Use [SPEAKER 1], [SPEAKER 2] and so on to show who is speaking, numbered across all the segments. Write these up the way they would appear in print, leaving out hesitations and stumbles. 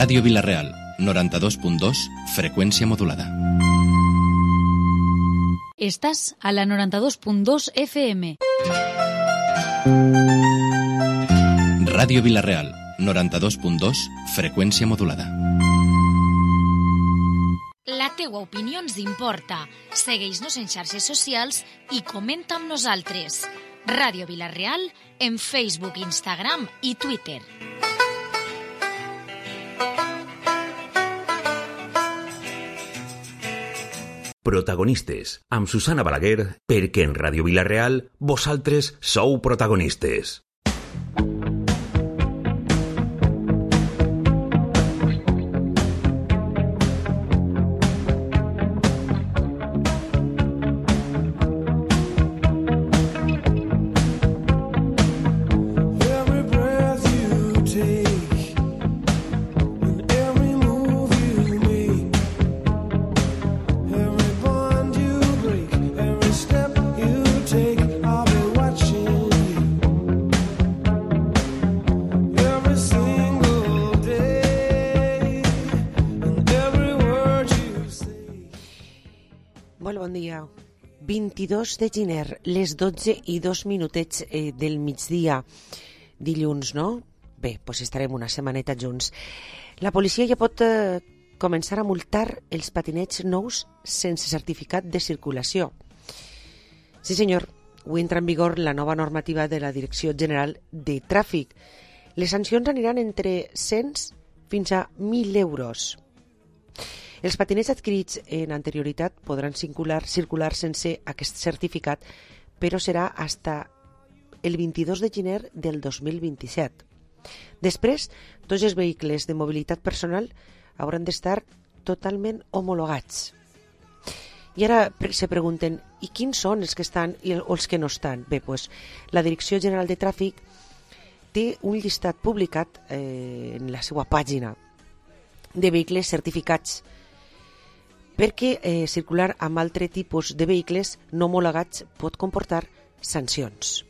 [SPEAKER 1] Ràdio Vila-real, 92.2, freqüència modulada.
[SPEAKER 2] Estàs a la 92.2 FM.
[SPEAKER 1] Ràdio Vila-real, 92.2, freqüència modulada.
[SPEAKER 2] La teua opinió ens importa. Segueix-nos en xarxes socials i comenta amb nosaltres. Ràdio Vila-real en Facebook, Instagram i Twitter.
[SPEAKER 3] Protagonistes, amb Susana Balaguer, perquè en Ràdio Vila-real vosaltres sou protagonistes.
[SPEAKER 4] Bon dia. 22 de gener, les 12:02 del migdia, dilluns, no? Bé, doncs estarem una setmaneta junts. La policia ja pot començar a multar els patinets nous sense certificat de circulació. Sí, senyor, avui entra en vigor la nova normativa de la Direcció General de Tràfic. Les sancions aniran entre 100 fins a 1.000 euros. Els patinets adquirits en anterioritat podran circular sense aquest certificat, però serà fins el 22 de gener del 2027. Després, tots els vehicles de mobilitat personal hauran d'estar totalment homologats. I ara se pregunten, i quins són els que estan o els que no estan? Bé, doncs, la Direcció General de Tràfic té un llistat publicat en la seva pàgina de vehicles certificats, perquè circular amb altre tipus de vehicles no homologats pot comportar sancions.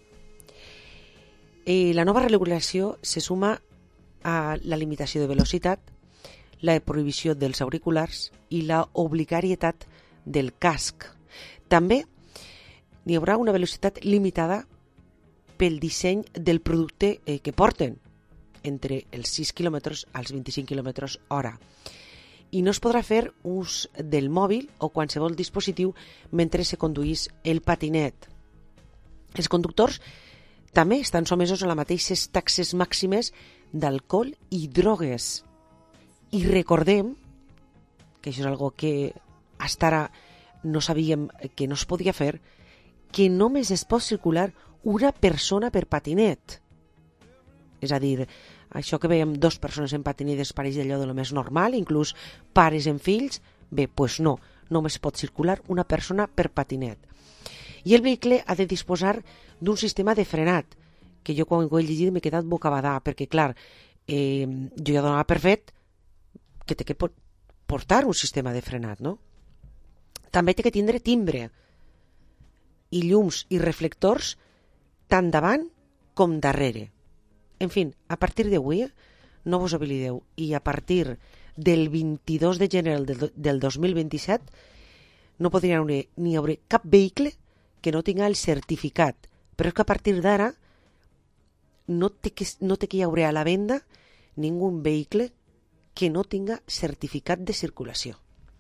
[SPEAKER 4] La nova regulació se suma a la limitació de velocitat, la prohibició dels auriculars i la obligatorietat del casc. També n'hi haurà una velocitat limitada pel disseny del producte que porten, entre els 6 km als 25 km hora. I no es podrà fer ús del mòbil o qualsevol dispositiu mentre se conduís el patinet. Els conductors també estan somesos a les mateixes taxes màximes d'alcohol i drogues. I recordem, que això és algo que fins ara no sabíem que no es podia fer, que només es pot circular una persona per patinet. És a dir, això que veiem dues persones en patinetes pareix d'allò de lo més normal, inclús pares en fills, bé, doncs no, només pot circular una persona per patinet. I el vehicle ha de disposar d'un sistema de frenat, que jo quan ho he llegit m'he quedat bocabadà, perquè clar, jo ja donava per fet que té que portar un sistema de frenat, no? També té que tindre timbre i llums i reflectors tant davant com darrere. En fi, a partir d'avui, no vos oblideu, i a partir del 22 de gener del 2027 no podria ni haver cap vehicle que no tinga el certificat, però és que a partir d'ara no té que hi haurà a la venda ningú vehicle que no tinga certificat de circulació.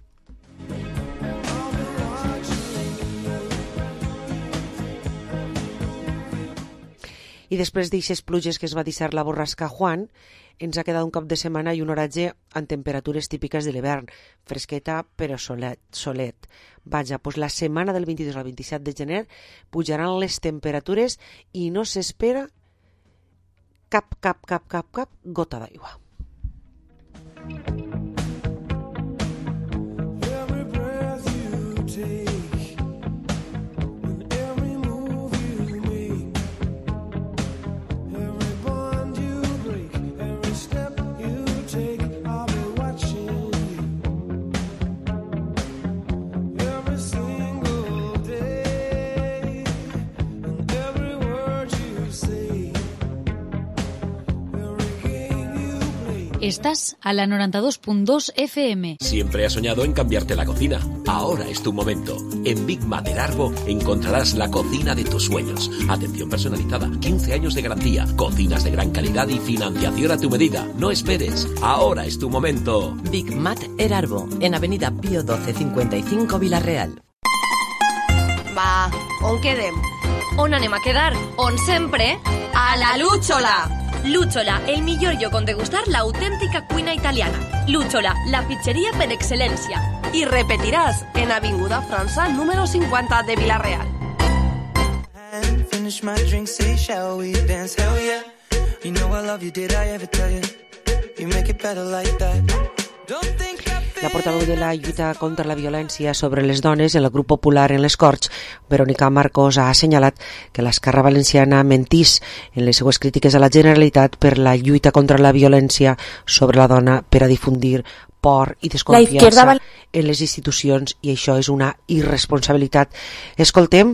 [SPEAKER 4] I després d'eixes pluges que es va deixar la borrasca Juan, ens ha quedat un cap de setmana i un oratge amb temperatures típiques de l'hivern, fresqueta però solet. Vaja, doncs la setmana del 22 al 27 de gener pujaran les temperatures i no s'espera cap gota d'aigua.
[SPEAKER 2] Estás a la 92.2 FM.
[SPEAKER 3] Siempre has soñado en cambiarte la cocina. Ahora es tu momento. En Big Mat El Arbo encontrarás la cocina de tus sueños. Atención personalizada, 15 años de garantía, cocinas de gran calidad y financiación a tu medida. No esperes. Ahora es tu momento.
[SPEAKER 5] Big Mat El Arbo, en Avenida Pío 12 55 Vila-real.
[SPEAKER 6] Va, on quedem? On anem a quedar? On sempre? A la Lúchola! Lúchola, el millor lloc on degustar l'autèntica cuina italiana. Lúchola, la pizzeria per excel·lència. I repetiràs en Avinguda França, número 50 de Vila-real.
[SPEAKER 7] Finish my drink, say shall we dance? Hell yeah. You know I love you, did I ever tell you? You make it better like that. Don't think
[SPEAKER 4] la portaveu de la lluita contra la violència sobre les dones en el grup popular en les Corts, Verónica Marcos, ha assenyalat que l'Esquerra Valenciana mentís en les seues crítiques a la Generalitat per la lluita contra la violència sobre la dona per a difundir por i desconfiança en les institucions, i això és una irresponsabilitat. Escoltem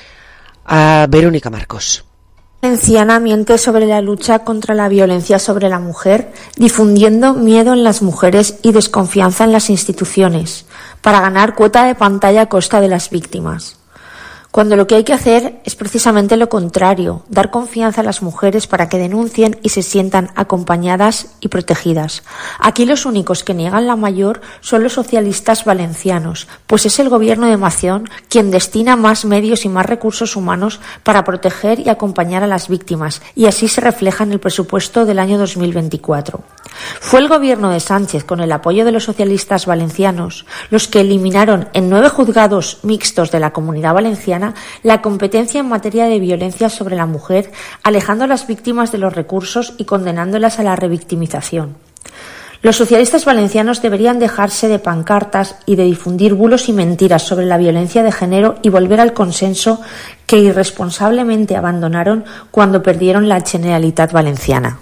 [SPEAKER 4] a Verónica Marcos.
[SPEAKER 8] Valenciana miente sobre la lucha contra la violencia sobre la mujer, difundiendo miedo en las mujeres y desconfianza en las instituciones, para ganar cuota de pantalla a costa de las víctimas. Cuando lo que hay que hacer es precisamente lo contrario, dar confianza a las mujeres para que denuncien y se sientan acompañadas y protegidas. Aquí los únicos que niegan la mayor son los socialistas valencianos, pues es el gobierno de Mación quien destina más medios y más recursos humanos para proteger y acompañar a las víctimas, y así se refleja en el presupuesto del año 2024. Fue el gobierno de Sánchez, con el apoyo de los socialistas valencianos, los que eliminaron en 9 juzgados mixtos de la Comunidad Valenciana la competencia en materia de violencia sobre la mujer, alejando a las víctimas de los recursos y condenándolas a la revictimización. Los socialistas valencianos deberían dejarse de pancartas y de difundir bulos y mentiras sobre la violencia de género y volver al consenso que irresponsablemente abandonaron cuando perdieron la Generalitat Valenciana.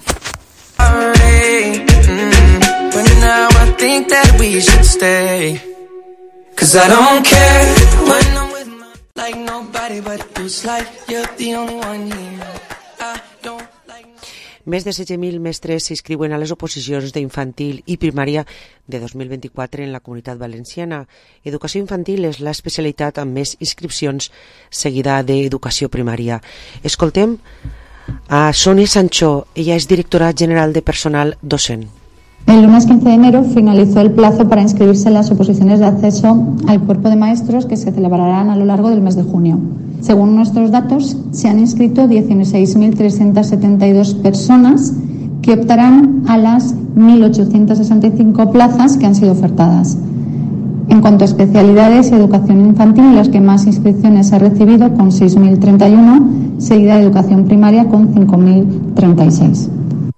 [SPEAKER 4] Més de 16.000 mestres s'inscriuen a les oposicions d'infantil i primària de 2024 en la Comunitat Valenciana. Educació infantil és l'especialitat amb més inscripcions, seguida d'educació primària. Escoltem a Sonia Sancho, ella es directora general de personal docent.
[SPEAKER 9] El lunes 15 de enero finalizó el plazo para inscribirse en las oposiciones de acceso al cuerpo de maestros que se celebrarán a lo largo del mes de junio. Según nuestros datos, se han inscrito 16.372 personas que optarán a las 1.865 plazas que han sido ofertadas. En cuanto a especialidades y educación infantil, las que más inscripciones ha recibido, con 6.031, seguida de educación primaria con 5.036.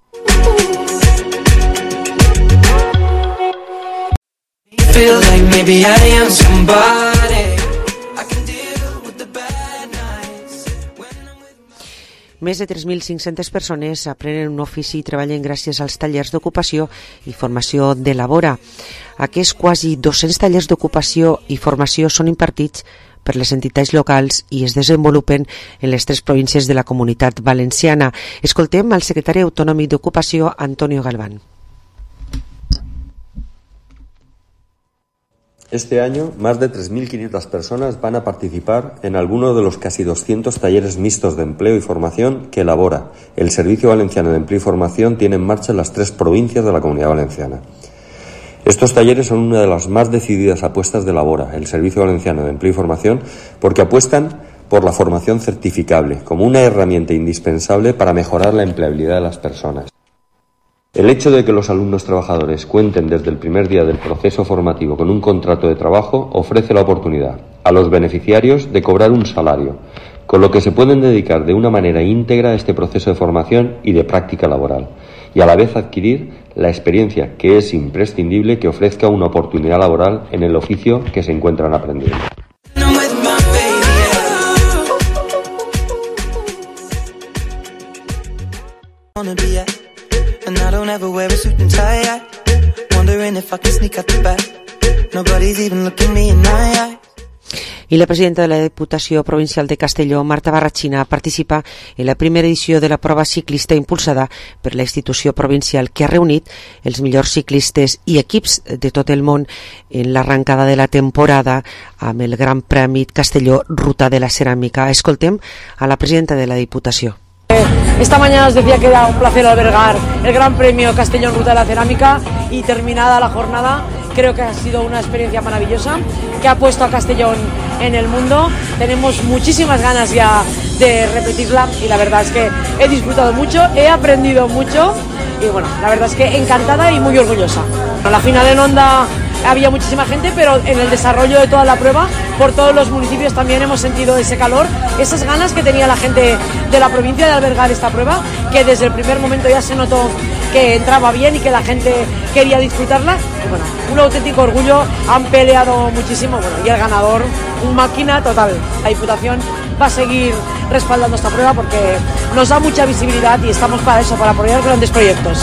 [SPEAKER 4] Més de 3.500 persones aprenen un ofici i treballen gràcies als tallers d'ocupació i formació de Labora. Aquests quasi 200 tallers d'ocupació i formació són impartits per les entitats locals i es desenvolupen en les 3 províncies de la Comunitat Valenciana. Escoltem al secretari autonòmic d'Ocupació, Antonio Galván.
[SPEAKER 10] Este año, más de 3.500 personas van a participar en alguno de los casi 200 talleres mixtos de empleo y formación que Labora, el Servicio Valenciano de Empleo y Formación, tiene en marcha en las 3 provincias de la Comunidad Valenciana. Estos talleres son una de las más decididas apuestas de Labora, el Servicio Valenciano de Empleo y Formación, porque apuestan por la formación certificable como una herramienta indispensable para mejorar la empleabilidad de las personas. El hecho de que los alumnos trabajadores cuenten desde el primer día del proceso formativo con un contrato de trabajo ofrece la oportunidad a los beneficiarios de cobrar un salario, con lo que se pueden dedicar de una manera íntegra a este proceso de formación y de práctica laboral, y a la vez adquirir la experiencia que es imprescindible que ofrezca una oportunidad laboral en el oficio que se encuentran aprendiendo.
[SPEAKER 7] And I don't ever wear a suit and tie. Wondering if I can sneak out the back. Nobody's even looking me in my eye.
[SPEAKER 4] I la presidenta de la Diputació Provincial de Castelló, Marta Barratxina, participa en la primera edició de la prova ciclista impulsada per la institució provincial que ha reunit els millors ciclistes i equips de tot el món en l'arrencada de la temporada amb el Gran Premi Castelló Ruta de la Ceràmica. Escoltem a la presidenta de la Diputació.
[SPEAKER 11] Esta mañana os decía que era un placer albergar el Gran Premio Castellón Ruta de la Cerámica y terminada la jornada creo que ha sido una experiencia maravillosa que ha puesto a Castellón en el mundo. Tenemos muchísimas ganas ya de repetirla y la verdad es que he disfrutado mucho, he aprendido mucho y bueno, la verdad es que encantada y muy orgullosa. La final en Onda había muchísima gente, pero en el desarrollo de toda la prueba, por todos los municipios también hemos sentido ese calor, esas ganas que tenía la gente de la provincia de albergar esta prueba, que desde el primer momento ya se notó que entraba bien y que la gente quería disfrutarla. Y bueno, un auténtico orgullo, han peleado muchísimo, bueno, y el ganador, un máquina total. La Diputación va a seguir respaldando esta prueba porque nos da mucha visibilidad y estamos para eso, para apoyar grandes proyectos.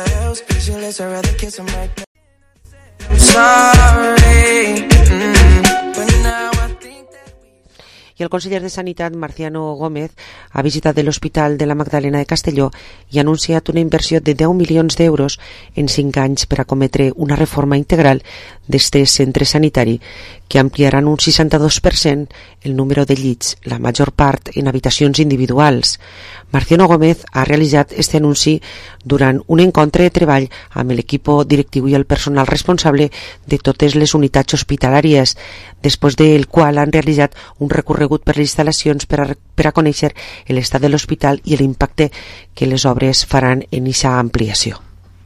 [SPEAKER 4] I el conseller de Sanitat, Marciano Gómez, ha visitat l'Hospital de la Magdalena de Castelló i ha anunciat una inversió de 10 milions d'euros en 5 anys per a cometre una reforma integral d'este centre sanitari que ampliaran un 62% el número de llits, la major part en habitacions individuals. Marciano Gómez ha realitzat este anunci durant un encontre de treball amb l'equip directiu i el personal responsable de totes les unitats hospitalàries, després del qual han realitzat un recorregut per les instal·lacions per a conèixer l'estat de l'hospital i l'impacte que les obres faran en aquesta ampliació.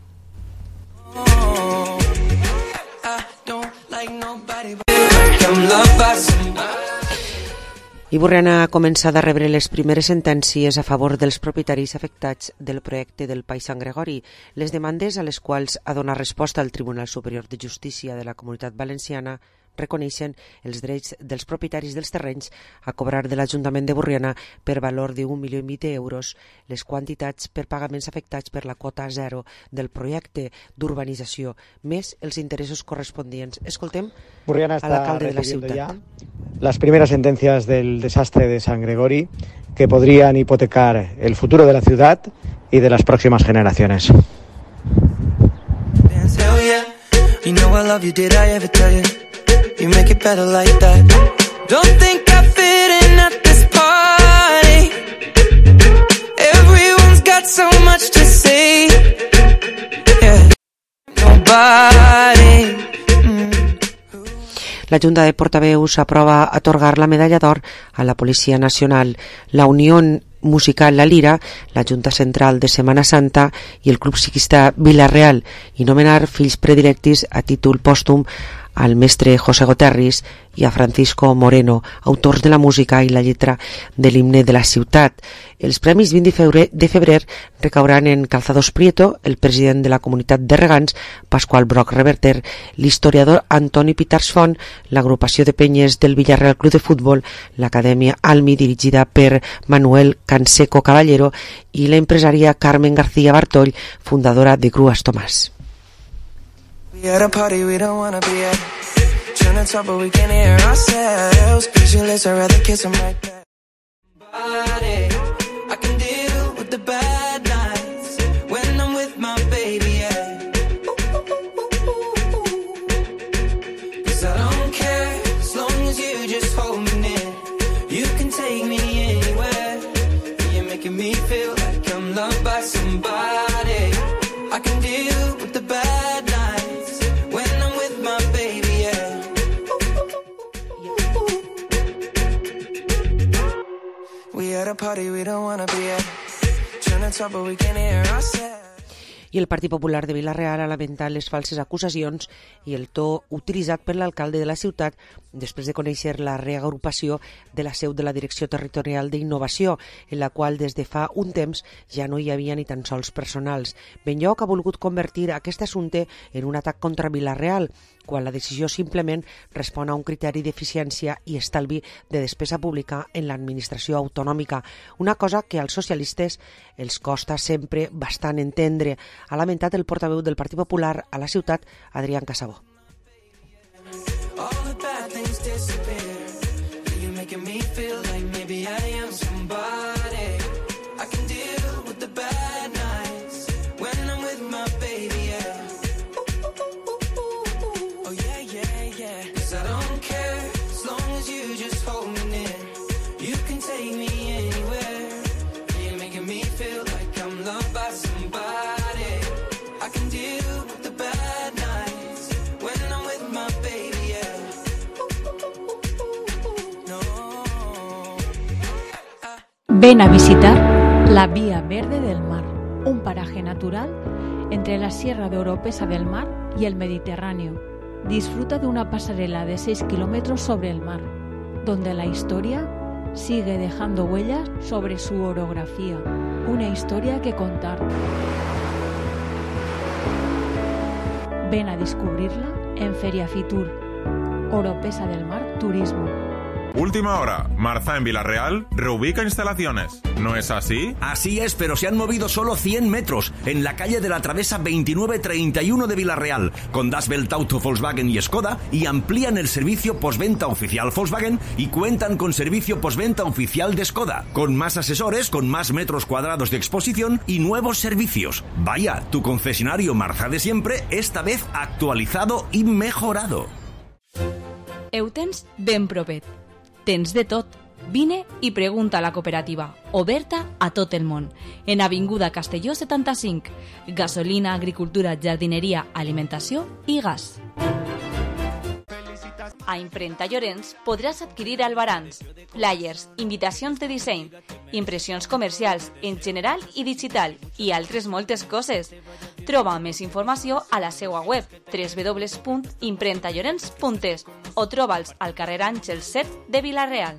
[SPEAKER 4] I Borriana ha començat a rebre les primeres sentències a favor dels propietaris afectats del projecte del Pai Sant Gregori. Les demandes a les quals ha donat resposta el Tribunal Superior de Justícia de la Comunitat Valenciana reconeixen els drets dels propietaris dels terrenys a cobrar de l'Ajuntament de Borriana per valor de 1,5 milió d'euros les quantitats per pagaments afectats per la quota zero del projecte d'urbanització, més els interessos correspondients. Escoltem a l'alcalde de la ciutat.
[SPEAKER 12] Las primeras sentencias del desastre de San Gregori que podrían hipotecar el futuro de la ciudad y de las próximas generaciones.
[SPEAKER 7] You make it better like that. Don't think I fit in at this party. Everyone's got so much to say. Yeah. Nobody.
[SPEAKER 4] La Junta de Portaveus aprova atorgar la medalla d'or a la Policia Nacional, la Unió Musical La Lira, la Junta Central de Setmana Santa i el Club Ciclista Vila-real i nomenar fills predilectes a títol pòstum al mestre José Goterris i a Francisco Moreno, autors de la música i la lletra de l'himne de la ciutat. Els premis 20 de febrer recauran en Calzados Prieto, el president de la comunitat de regants, Pasqual Broc Reverter, l'historiador Antoni Pitars Font, l'agrupació de penyes del Villarreal Club de Futbol, l'Acadèmia Almi, dirigida per Manuel Canseco Caballero, i l'empresària Carmen García Bartoll, fundadora de Grues Tomàs.
[SPEAKER 7] We at a party we don't wanna be at. Trying to talk but we can't hear ourselves. Pictureless, I'd rather kiss them right back. Body, I can deal with the bad nights when I'm with my baby, yeah. 'Cause I don't care as long as you just hold me near. You can take me anywhere. You're making me feel like I'm loved by somebody. I can deal with the bad nights.
[SPEAKER 4] I el Partit Popular de Vila-real ha lamentat les falses acusacions i el to utilitzat per l'alcalde de la ciutat després de conèixer la reagrupació de la seu de la Direcció Territorial d'Innovació, en la qual des de fa un temps ja no hi havia ni tan sols personals. Benlloc ha volgut convertir aquest assumpte en un atac contra Vila-real, quan la decisió simplement respon a un criteri d'eficiència i estalvi de despesa pública en l'administració autonòmica, una cosa que als socialistes els costa sempre bastant entendre, ha lamentat el portaveu del Partit Popular a la ciutat, Adrián Casabó.
[SPEAKER 13] Ven a visitar la Vía Verde del Mar, un paraje natural entre la Sierra de Oropesa del Mar y el Mediterráneo. Disfruta de una pasarela de 6 kilómetros sobre el mar, donde la historia sigue dejando huellas sobre su orografía, una historia que contar. Ven a descubrirla en Feria Fitur, Oropesa del Mar Turismo.
[SPEAKER 14] Última hora, Marza en Villarreal reubica instalaciones. ¿No es así?
[SPEAKER 15] Así es, pero se han movido solo 100 metros en la calle de la Travesa 2931 de Villarreal, con Das Welt Auto Volkswagen y Skoda, y amplían el servicio postventa oficial Volkswagen y cuentan con servicio postventa oficial de Skoda, con más asesores, con más metros cuadrados de exposición y nuevos servicios. Vaya, tu concesionario Marza de siempre, esta vez actualizado i mejorado.
[SPEAKER 16] Eu tens ben propet. Tens de tot. Vine i pregunta a la cooperativa, oberta a tot el món. En Avinguda Castelló 75. Gasolina, agricultura, jardineria, alimentació i gas. A Imprenta Llorenç podràs adquirir albarans, flyers, invitacions de disseny, impressions comercials en general i digital i altres moltes coses. Troba més informació a la seva web www.imprentallorenç.es o troba'ls al carrer Àngels 7 de Vila-real.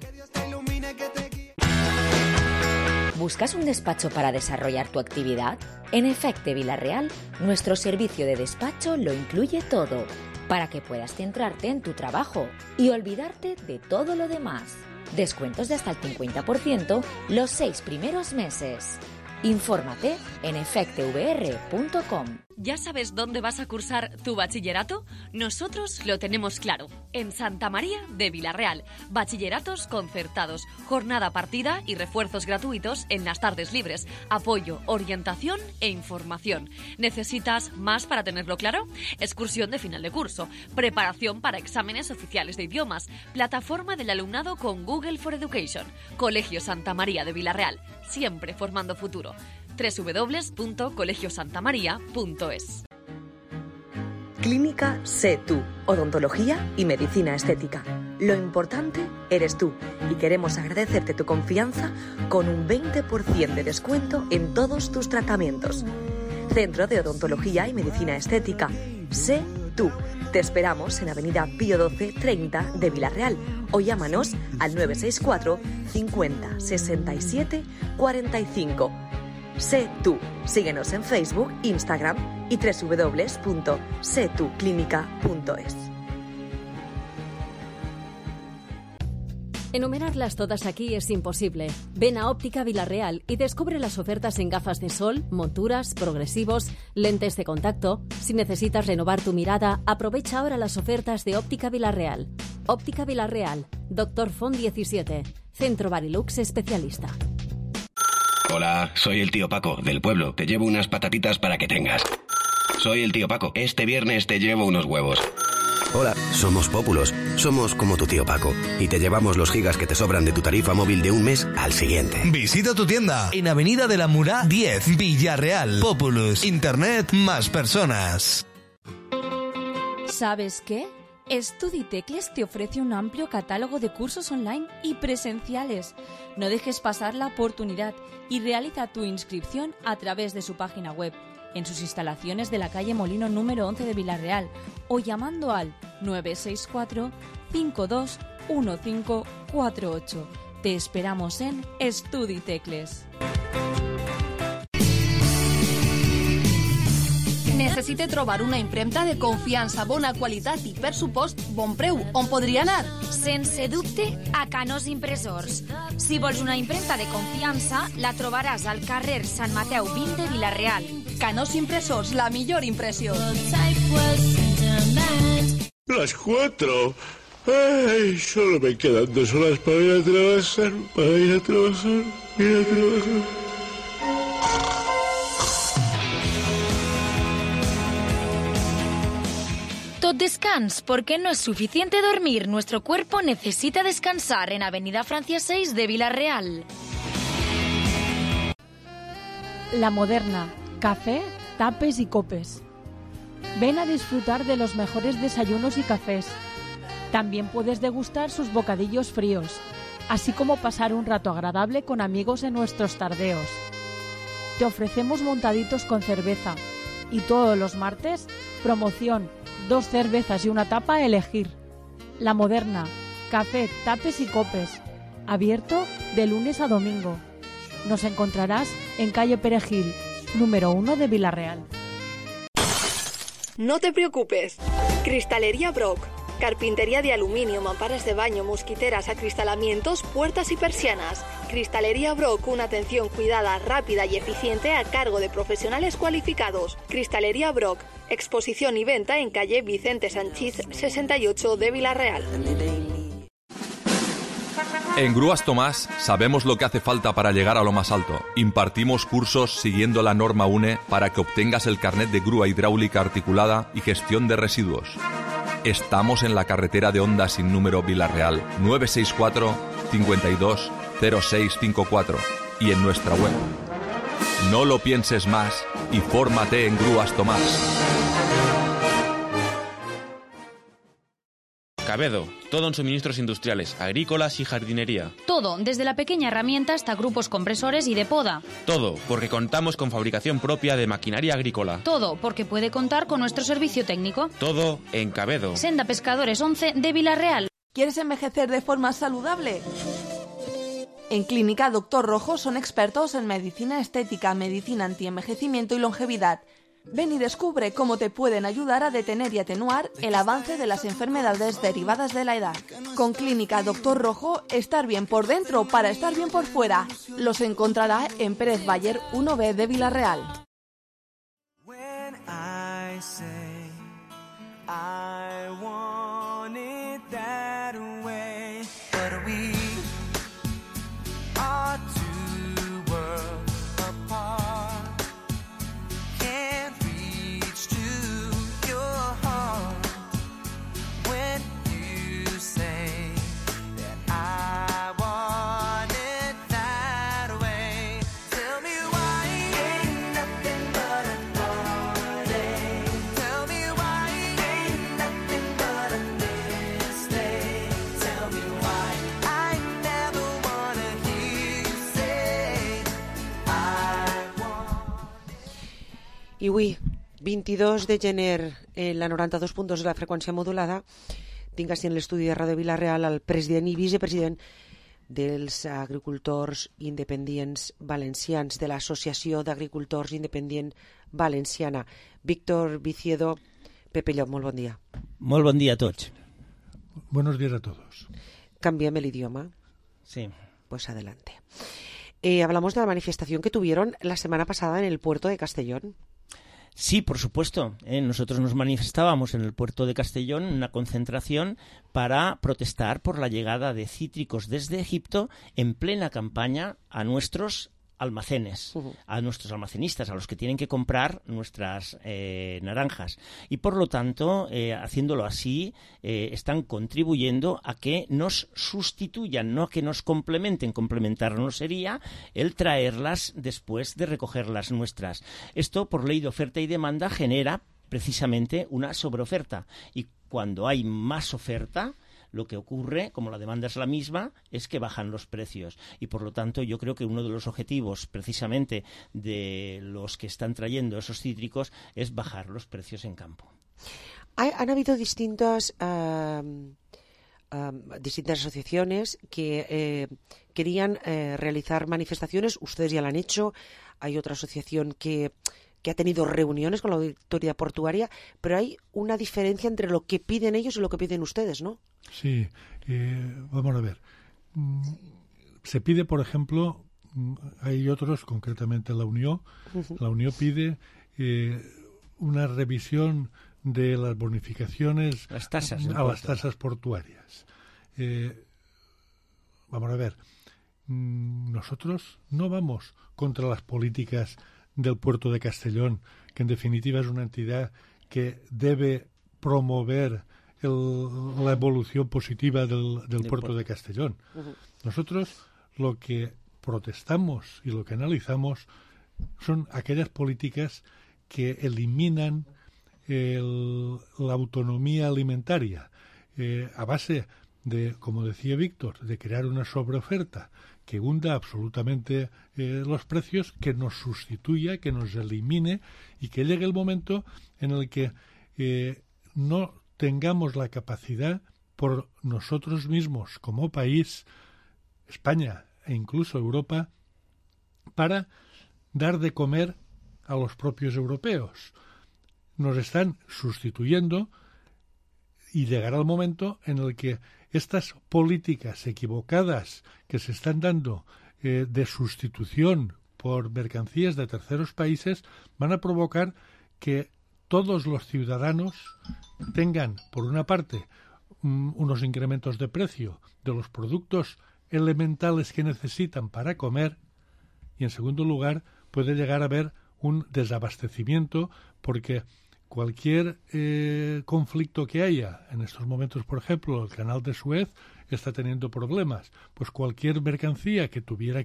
[SPEAKER 2] ¿Buscas un despacho para desarrollar tu actividad? En Efecte Vila-real, nuestro servicio de despacho lo incluye todo, para que puedas centrarte en tu trabajo y olvidarte de todo lo demás. Descuentos de hasta el 50% los 6 primeros meses. Infórmate en efectevr.com.
[SPEAKER 6] ¿Ya sabes dónde vas a cursar tu bachillerato? Nosotros lo tenemos claro. En Santa María de Villarreal. Bachilleratos concertados, jornada partida y refuerzos gratuitos en las tardes libres. Apoyo, orientación e información. ¿Necesitas más para tenerlo claro? Excursión de final de curso, preparación para exámenes oficiales de idiomas, plataforma del alumnado con Google for Education. Colegio Santa María de Villarreal, siempre formando futuro. www.colegiosantamaria.es.
[SPEAKER 17] Clínica Sé Tú, odontología y medicina estética. Lo importante eres tú y queremos agradecerte tu confianza con un 20% de descuento en todos tus tratamientos. Centro de Odontología y Medicina Estética. Sé Tú. Te esperamos en Avenida Pío 12 30 de Villarreal o llámanos al 964 50 67 45. Sé Tú. Síguenos en Facebook, Instagram y www.setuclinica.es.
[SPEAKER 18] Enumerarlas todas aquí es imposible. Ven a Óptica Villarreal y descubre las ofertas en gafas de sol, monturas, progresivos, lentes de contacto. Si necesitas renovar tu mirada, aprovecha ahora las ofertas de Óptica Villarreal. Óptica Villarreal, Dr. Font 17, Centro Barilux especialista.
[SPEAKER 19] Hola, soy el tío Paco, del pueblo. Te llevo unas patatitas para que tengas. Soy el tío Paco. Este viernes te llevo unos huevos.
[SPEAKER 20] Hola, somos Pópulos. Somos como tu tío Paco. Y te llevamos los gigas que te sobran de tu tarifa móvil de un mes al siguiente.
[SPEAKER 21] Visita tu tienda en Avenida de la Murá 10, Villarreal. Populus. Internet más personas.
[SPEAKER 16] ¿Sabes qué? StudiTecles te ofrece un amplio catálogo de cursos online y presenciales. No dejes pasar la oportunidad y realiza tu inscripción a través de su página web, en sus instalaciones de la calle Molino número 11 de Villarreal o llamando al 964 52 1548. Te esperamos en StudiTecles.
[SPEAKER 6] Necessite trobar una impremta de confiança, bona qualitat i, per supost, bon preu. On podria anar?
[SPEAKER 2] Sense dubte, a Canós Impressors. Si vols una impremta de confiança, la trobaràs al carrer Sant Mateu 20 de Vila-real.
[SPEAKER 6] Canós Impressors, la millor impressió.
[SPEAKER 22] Las 4. Ay, solo me quedan 2 horas para ir a trabajar.
[SPEAKER 2] Tot descans, porque no es suficiente dormir. Nuestro cuerpo necesita descansar en Avenida Francia 6 de Vila-real.
[SPEAKER 13] La Moderna, café, tapes y copes. Ven a disfrutar de los mejores desayunos y cafés. También puedes degustar sus bocadillos fríos. así como pasar un rato agradable con amigos en nuestros tardeos. Te ofrecemos montaditos con cerveza y todos los martes, promoción, 2 cervezas y una tapa a elegir. La Moderna, café, tapes y copes, abierto de lunes a domingo. Nos encontrarás en calle Perejil, número 1 de Vila-real.
[SPEAKER 6] No te preocupes. Cristalería Brock. Carpintería de aluminio, mamparas de baño, mosquiteras, acristalamientos, puertas y persianas. Cristalería Brock, una atención cuidada, rápida y eficiente a cargo de profesionales cualificados. Cristalería Brock, exposición y venta en calle Vicente Sanchís 68 de Vila-real.
[SPEAKER 1] En Grúas Tomás sabemos lo que hace falta para llegar a lo más alto. Impartimos cursos siguiendo la norma UNE para que obtengas el carnet de grúa hidráulica articulada y gestión de residuos. Estamos en la carretera de Honda sin número Vila-real 964 52 0654 y en nuestra web. No lo pienses más y fórmate en Grúas Tomás.
[SPEAKER 3] Cabedo, todo en suministros industriales, agrícolas y jardinería.
[SPEAKER 23] Todo, desde la pequeña herramienta hasta grupos compresores y de poda.
[SPEAKER 3] Todo, porque contamos con fabricación propia de maquinaria agrícola.
[SPEAKER 23] Todo, porque puede contar con nuestro servicio técnico.
[SPEAKER 3] Todo en Cabedo.
[SPEAKER 23] Senda Pescadores 11 de Vila-real.
[SPEAKER 24] ¿Quieres envejecer de forma saludable? En Clínica Doctor Rojo son expertos en medicina estética, medicina antienvejecimiento y longevidad. Ven y descubre cómo te pueden ayudar a detener y atenuar el avance de las enfermedades derivadas de la edad. Con Clínica Doctor Rojo, estar bien por dentro para estar bien por fuera. Los encontrará en Pérez Bayer 1B de Vila-real.
[SPEAKER 4] I avui, 22 de gener, en la 92.2 de la freqüència modulada, tinc així en l'estudi de Ràdio Vila-real el president i vicepresident dels agricultors independents valencians, de l'Associació d'Agricultors Independent Valenciana. Víctor Viciedo, Pepe Llop, molt bon dia.
[SPEAKER 25] Molt bon dia a tots.
[SPEAKER 26] Buenos días a todos.
[SPEAKER 4] Cambiamos el idioma.
[SPEAKER 25] Sí.
[SPEAKER 4] Pues adelante. Hablamos de la manifestación que tuvieron la semana pasada en el puerto de Castellón.
[SPEAKER 25] Sí, por supuesto. Nosotros nos manifestábamos en el puerto de Castellón en una concentración para protestar por la llegada de cítricos desde Egipto en plena campaña a nuestros almacenes, a nuestros almacenistas, a los que tienen que comprar nuestras naranjas. Y por lo tanto, haciéndolo así, están contribuyendo a que nos sustituyan, no a que nos complementen. Complementarnos sería el traerlas después de recogerlas nuestras. Esto, por ley de oferta y demanda, genera precisamente una sobreoferta. Y cuando hay más oferta, lo que ocurre, como la demanda es la misma, es que bajan los precios. Y por lo tanto, yo creo que uno de los objetivos precisamente de los que están trayendo esos cítricos es bajar los precios en campo.
[SPEAKER 4] Han habido distintas asociaciones que querían realizar manifestaciones. Ustedes ya lo han hecho. Hay otra asociación que ha tenido reuniones con la autoridad portuaria, pero hay una diferencia entre lo que piden ellos y lo que piden ustedes, ¿no?
[SPEAKER 26] Sí, vamos a ver. Se pide, por ejemplo, hay otros, concretamente la Unión. La Unión pide una revisión de las bonificaciones
[SPEAKER 25] las tasas
[SPEAKER 26] a las tasas portuarias. Vamos a ver. Nosotros no vamos contra las políticas del puerto de Castellón, que en definitiva es una entidad que debe promover la evolución positiva del puerto de Castellón. Nosotros lo que protestamos y lo que analizamos son aquellas políticas que eliminan la autonomía alimentaria a base como decía Víctor, de crear una sobreoferta que hunda absolutamente los precios, que nos sustituya, que nos elimine y que llegue el momento en el que no tengamos la capacidad por nosotros mismos como país, España e incluso Europa, para dar de comer a los propios europeos. Nos están sustituyendo y llegará el momento en el que estas políticas equivocadas que se están dando de sustitución por mercancías de terceros países van a provocar que todos los ciudadanos tengan, por una parte, unos incrementos de precio de los productos elementales que necesitan para comer, y en segundo lugar puede llegar a haber un desabastecimiento, porque cualquier conflicto que haya en estos momentos, por ejemplo, el canal de Suez está teniendo problemas, pues cualquier mercancía que tuviera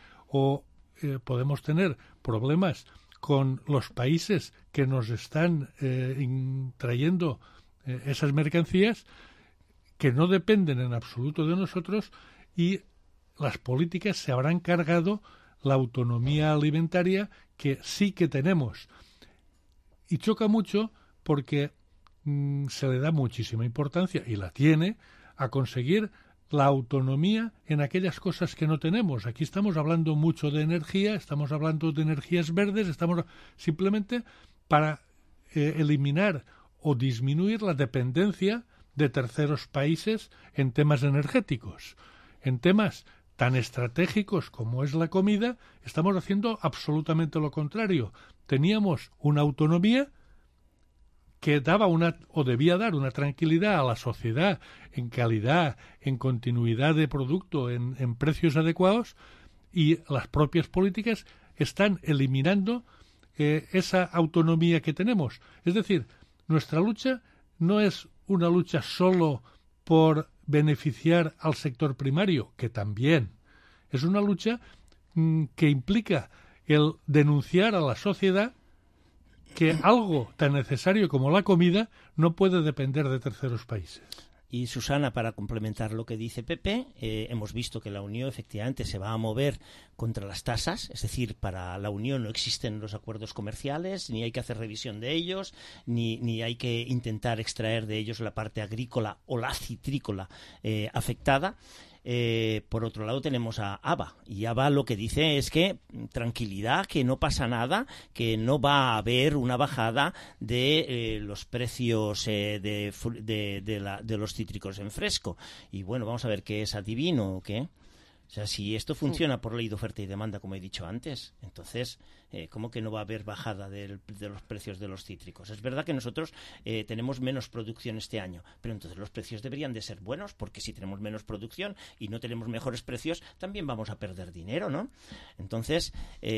[SPEAKER 26] podemos tener problemas con los países que nos están trayendo esas mercancías, que no dependen en absoluto de nosotros, y las políticas se habrán cargado la autonomía alimentaria que sí que tenemos. Y choca mucho porque se le da muchísima importancia, y la tiene, a conseguir la autonomía en aquellas cosas que no tenemos. Aquí estamos hablando mucho de energía, estamos hablando de energías verdes, estamos simplemente para eliminar o disminuir la dependencia de terceros países en temas energéticos. En temas tan estratégicos como es la comida, estamos haciendo absolutamente lo contrario. Teníamos una autonomía que daba debía dar una tranquilidad a la sociedad en calidad, en continuidad de producto, en precios adecuados, y las propias políticas están eliminando esa autonomía que tenemos. Es decir, nuestra lucha no es una lucha solo por beneficiar al sector primario, que también es una lucha que implica el denunciar a la sociedad que algo tan necesario como la comida no puede depender de terceros países.
[SPEAKER 25] Y Susana, para complementar lo que dice Pepe, hemos visto que la Unión efectivamente se va a mover contra las tasas, es decir, para la Unión no existen los acuerdos comerciales, ni hay que hacer revisión de ellos, ni hay que intentar extraer de ellos la parte agrícola o la citrícola afectada. Por otro lado tenemos a ABA, y ABA lo que dice es que tranquilidad, que no pasa nada, que no va a haber una bajada de los precios de los cítricos en fresco. Y bueno, vamos a ver qué es adivino o qué. O sea, si esto funciona por ley de oferta y demanda, como he dicho antes, entonces, ¿cómo que no va a haber bajada de los precios de los cítricos? Es verdad que nosotros tenemos menos producción este año, pero entonces los precios deberían de ser buenos, porque si tenemos menos producción y no tenemos mejores precios, también vamos a perder dinero, ¿no? Entonces,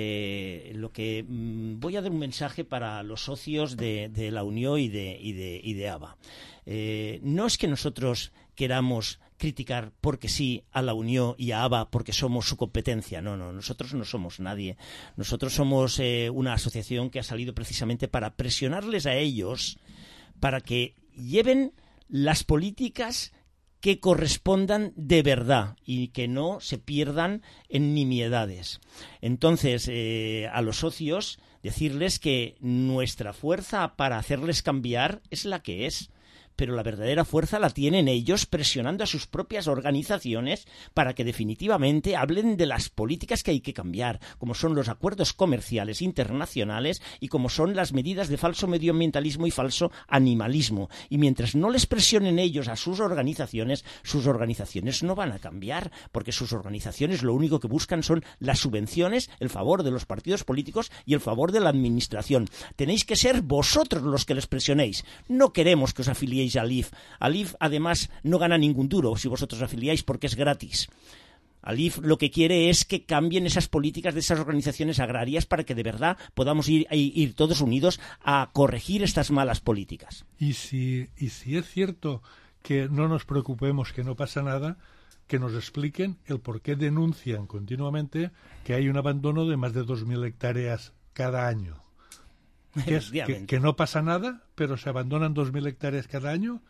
[SPEAKER 25] voy a dar un mensaje para los socios de la Unión y de ABA. No es que nosotros queramos criticar porque sí a la Unión y a ABA porque somos su competencia. No, nosotros no somos nadie. Nosotros somos una asociación que ha salido precisamente para presionarles a ellos para que lleven las políticas que correspondan de verdad y que no se pierdan en nimiedades. Entonces, a los socios decirles que nuestra fuerza para hacerles cambiar es la que es, pero la verdadera fuerza la tienen ellos presionando a sus propias organizaciones para que definitivamente hablen de las políticas que hay que cambiar, como son los acuerdos comerciales internacionales y como son las medidas de falso medioambientalismo y falso animalismo. Y mientras no les presionen ellos a sus organizaciones no van a cambiar, porque sus organizaciones lo único que buscan son las subvenciones, el favor de los partidos políticos y el favor de la administración. Tenéis que ser vosotros los que les presionéis. No queremos que os afiliéis a ALIF. ALIF además no gana ningún duro si vosotros afiliáis porque es gratis. ALIF lo que quiere es que cambien esas políticas de esas organizaciones agrarias para que de verdad podamos ir todos unidos a corregir estas malas políticas.
[SPEAKER 26] Y si es cierto que no nos preocupemos, que no pasa nada, que nos expliquen el por qué denuncian continuamente que hay un abandono de más de 2.000 hectáreas cada año. Que no pasa nada, pero se abandonan 2.000 hectáreas cada año.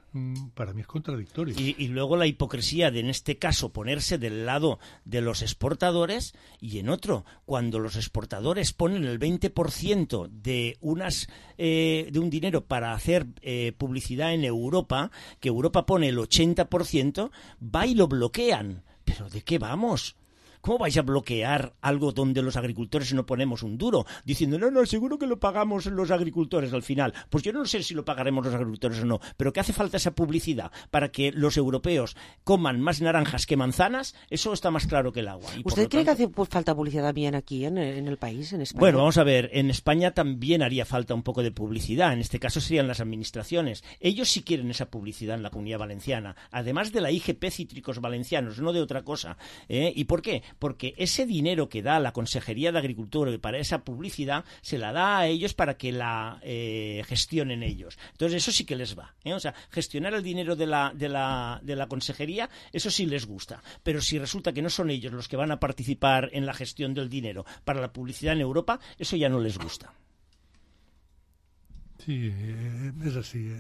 [SPEAKER 26] para mí es contradictorio.
[SPEAKER 25] Y luego la hipocresía de, en este caso, ponerse del lado de los exportadores, y en otro, cuando los exportadores ponen el 20% de un dinero para hacer publicidad en Europa, que Europa pone el 80%, va y lo bloquean. ¿Pero de qué vamos? ¿Cómo vais a bloquear algo donde los agricultores no ponemos un duro? Diciendo, no, seguro que lo pagamos los agricultores al final. Pues yo no sé si lo pagaremos los agricultores o no, pero que hace falta esa publicidad para que los europeos coman más naranjas que manzanas, eso está más claro que el agua.
[SPEAKER 4] ¿Usted cree que hace falta publicidad también aquí en el país, en España?
[SPEAKER 25] Bueno, vamos a ver, en España también haría falta un poco de publicidad, en este caso serían las administraciones. Ellos sí quieren esa publicidad en la Comunidad Valenciana, además de la IGP Cítricos Valencianos, no de otra cosa. ¿Y por qué? Porque ese dinero que da la Consejería de Agricultura para esa publicidad se la da a ellos para que la gestionen ellos. Entonces eso sí que les va. O sea, gestionar el dinero de la Consejería, eso sí les gusta. Pero si resulta que no son ellos los que van a participar en la gestión del dinero para la publicidad en Europa, eso ya no les gusta.
[SPEAKER 26] Sí, es así.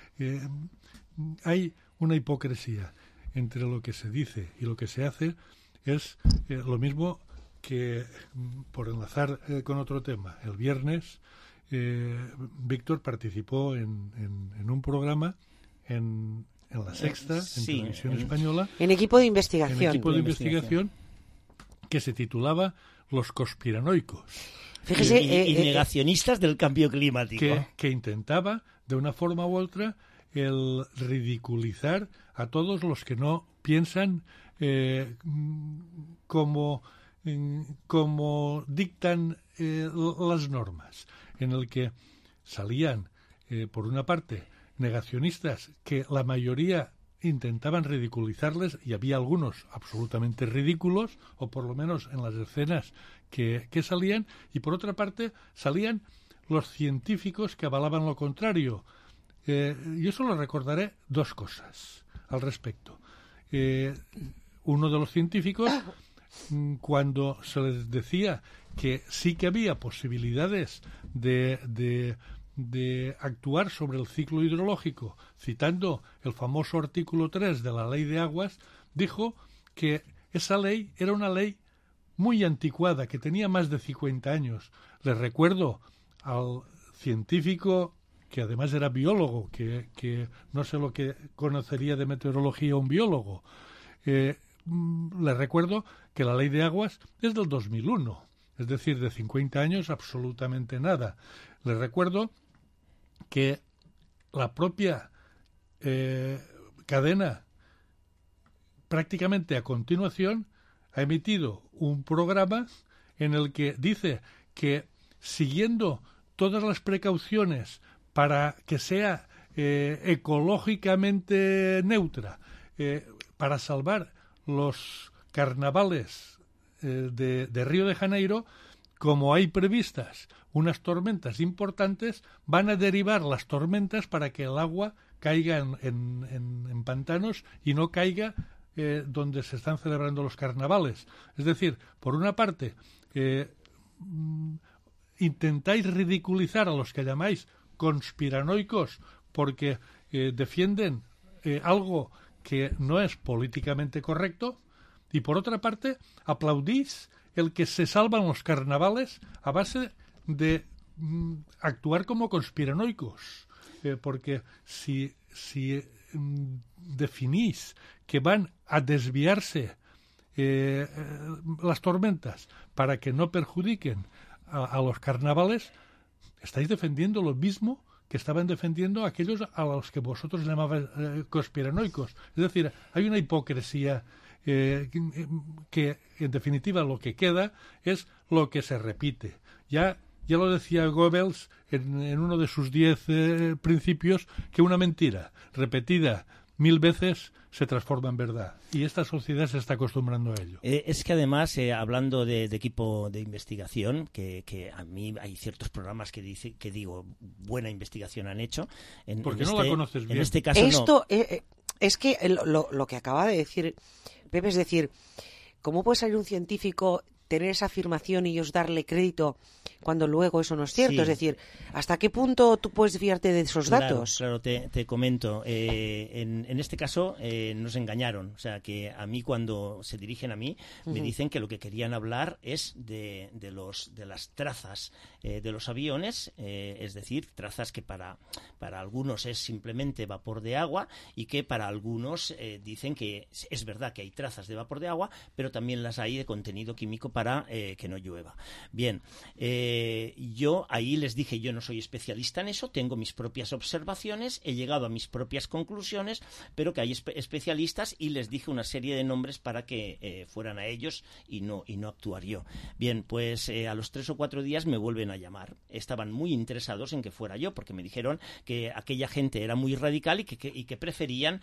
[SPEAKER 26] Hay una hipocresía entre lo que se dice y lo que se hace. Es lo mismo que, por enlazar con otro tema, el viernes Víctor participó en un programa en La Sexta, en Televisión Española.
[SPEAKER 4] En equipo de investigación.
[SPEAKER 26] En equipo de investigación que se titulaba Los conspiranoicos.
[SPEAKER 25] Fíjese, y negacionistas del cambio climático.
[SPEAKER 26] Que intentaba, de una forma u otra, el ridiculizar a todos los que no piensan como dictan las normas, en el que salían, por una parte, negacionistas que la mayoría intentaban ridiculizarles, y había algunos absolutamente ridículos, o por lo menos en las escenas que salían, y por otra parte salían los científicos que avalaban lo contrario. Yo solo recordaré dos cosas al respecto. Uno de los científicos, cuando se les decía que sí que había posibilidades de actuar sobre el ciclo hidrológico, citando el famoso artículo 3 de la Ley de Aguas, dijo que esa ley era una ley muy anticuada, que tenía más de 50 años. Les recuerdo al científico, que además era biólogo, que no sé lo que conocería de meteorología un biólogo. Les recuerdo que la Ley de Aguas es del 2001, es decir, de 50 años absolutamente nada. Les recuerdo que la propia cadena, prácticamente a continuación, ha emitido un programa en el que dice que, siguiendo todas las precauciones para que sea ecológicamente neutra, para salvar los carnavales de Río de Janeiro, como hay previstas unas tormentas importantes, van a derivar las tormentas para que el agua caiga en pantanos y no caiga donde se están celebrando los carnavales. Es decir, por una parte, intentáis ridiculizar a los que llamáis conspiranoicos porque defienden algo que no es políticamente correcto, y por otra parte aplaudís el que se salvan los carnavales a base de actuar como conspiranoicos, porque si definís que van a desviarse las tormentas para que no perjudiquen a los carnavales, estáis defendiendo lo mismo que estaban defendiendo aquellos a los que vosotros llamabais conspiranoicos. Es decir, hay una hipocresía que en definitiva lo que queda es lo que se repite. Ya lo decía Goebbels en uno de sus 10 principios, que una mentira repetida 1000 veces se transforma en verdad, y esta sociedad se está acostumbrando a ello.
[SPEAKER 25] Es que además, hablando de equipo de investigación, que a mí hay ciertos programas que digo, buena investigación han hecho.
[SPEAKER 26] ¿Por qué no la conoces bien?
[SPEAKER 25] En este caso
[SPEAKER 4] esto, no. Es que lo que acaba de decir Pepe, es decir, ¿cómo puede salir un científico, tener esa afirmación y ellos darle crédito cuando luego eso no es cierto.
[SPEAKER 25] Sí.
[SPEAKER 4] Es decir, ¿hasta qué punto tú puedes fiarte de esos datos?
[SPEAKER 25] Claro, te comento. En este caso nos engañaron. O sea, que a mí cuando se dirigen a mí me dicen que lo que querían hablar es de las trazas de los aviones, es decir, trazas que para algunos es simplemente vapor de agua y que para algunos dicen que es verdad que hay trazas de vapor de agua, pero también las hay de contenido químico para que no llueva. Bien, yo ahí les dije, yo no soy especialista en eso, tengo mis propias observaciones, he llegado a mis propias conclusiones, pero que hay especialistas y les dije una serie de nombres para que fueran a ellos y no actuar yo. Bien, pues a los 3 o 4 días me vuelven a llamar. Estaban muy interesados en que fuera yo, porque me dijeron que aquella gente era muy radical y que preferían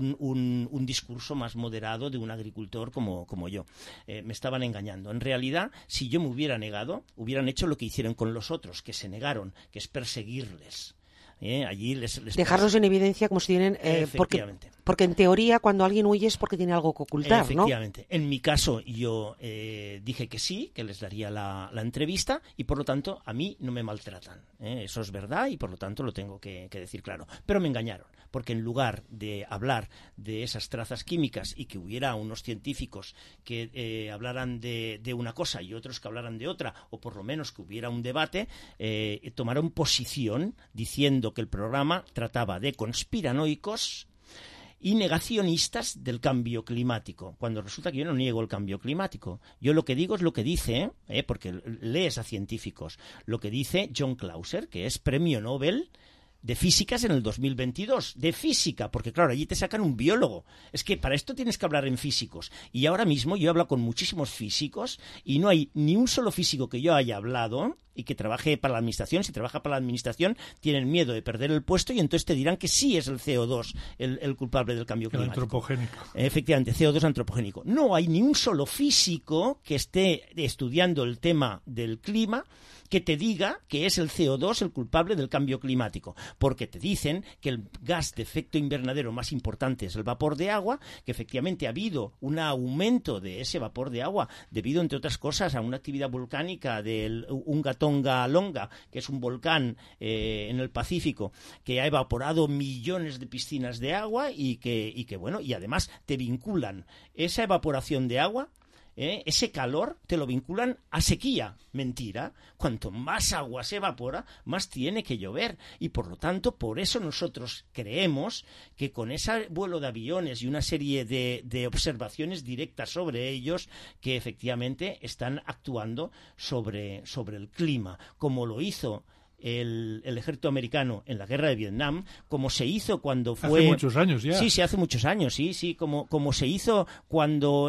[SPEAKER 25] un discurso más moderado de un agricultor como yo. Me estaban engañando. En realidad, si yo me hubiera negado, hubieran hecho lo que hicieron con los otros, que se negaron, que es perseguirles. Allí les
[SPEAKER 4] dejarlos en evidencia como si tienen... porque en teoría cuando alguien huye es porque tiene algo que ocultar,
[SPEAKER 25] efectivamente.
[SPEAKER 4] ¿no?
[SPEAKER 25] En mi caso yo dije que sí, que les daría la entrevista y por lo tanto a mí no me maltratan. Eso es verdad y por lo tanto lo tengo que decir claro. Pero me engañaron, porque en lugar de hablar de esas trazas químicas y que hubiera unos científicos que hablaran de una cosa y otros que hablaran de otra, o por lo menos que hubiera un debate, tomaron posición diciendo que el programa trataba de conspiranoicos y negacionistas del cambio climático, cuando resulta que yo no niego el cambio climático. Yo lo que digo es lo que dice, porque lees a científicos, lo que dice John Clauser, que es premio Nobel de físicas en el 2022, de física, porque claro, allí te sacan un biólogo. Es que para esto tienes que hablar en físicos. Y ahora mismo yo he hablado con muchísimos físicos y no hay ni un solo físico que yo haya hablado y que trabaje para la administración. Si trabaja para la administración, tienen miedo de perder el puesto y entonces te dirán que sí es el CO2 el culpable del cambio climático.
[SPEAKER 26] El antropogénico.
[SPEAKER 25] Efectivamente, CO2 antropogénico. No hay ni un solo físico que esté estudiando el tema del clima que te diga que es el CO2 el culpable del cambio climático, porque te dicen que el gas de efecto invernadero más importante es el vapor de agua, que efectivamente ha habido un aumento de ese vapor de agua debido, entre otras cosas, a una actividad volcánica del Unga Longa, que es un volcán en el Pacífico, que ha evaporado millones de piscinas de agua y que bueno, y además te vinculan esa evaporación de agua, ese calor te lo vinculan a sequía. Mentira. Cuanto más agua se evapora, más tiene que llover. Y por lo tanto, por eso nosotros creemos que con ese vuelo de aviones y una serie de observaciones directas sobre ellos, que efectivamente están actuando sobre el clima, como lo hizo el ejército americano en la guerra de Vietnam, como se hizo cuando fue...
[SPEAKER 26] Hace muchos años ya.
[SPEAKER 25] Sí, hace muchos años, sí, como se hizo cuando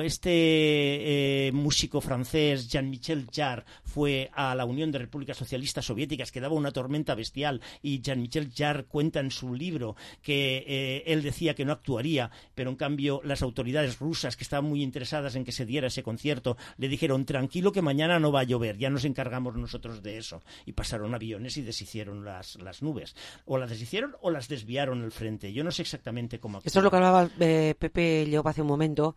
[SPEAKER 25] este músico francés Jean-Michel Jarre fue a la Unión de Repúblicas Socialistas Soviéticas, que daba una tormenta bestial, y Jean-Michel Jarre cuenta en su libro que él decía que no actuaría, pero en cambio las autoridades rusas, que estaban muy interesadas en que se diera ese concierto, le dijeron: tranquilo que mañana no va a llover, ya nos encargamos nosotros de eso, y pasaron aviones y deshicieron las nubes. O las deshicieron o las desviaron el frente. Yo no sé exactamente cómo...
[SPEAKER 4] Esto es lo que hablaba Pepe Llop hace un momento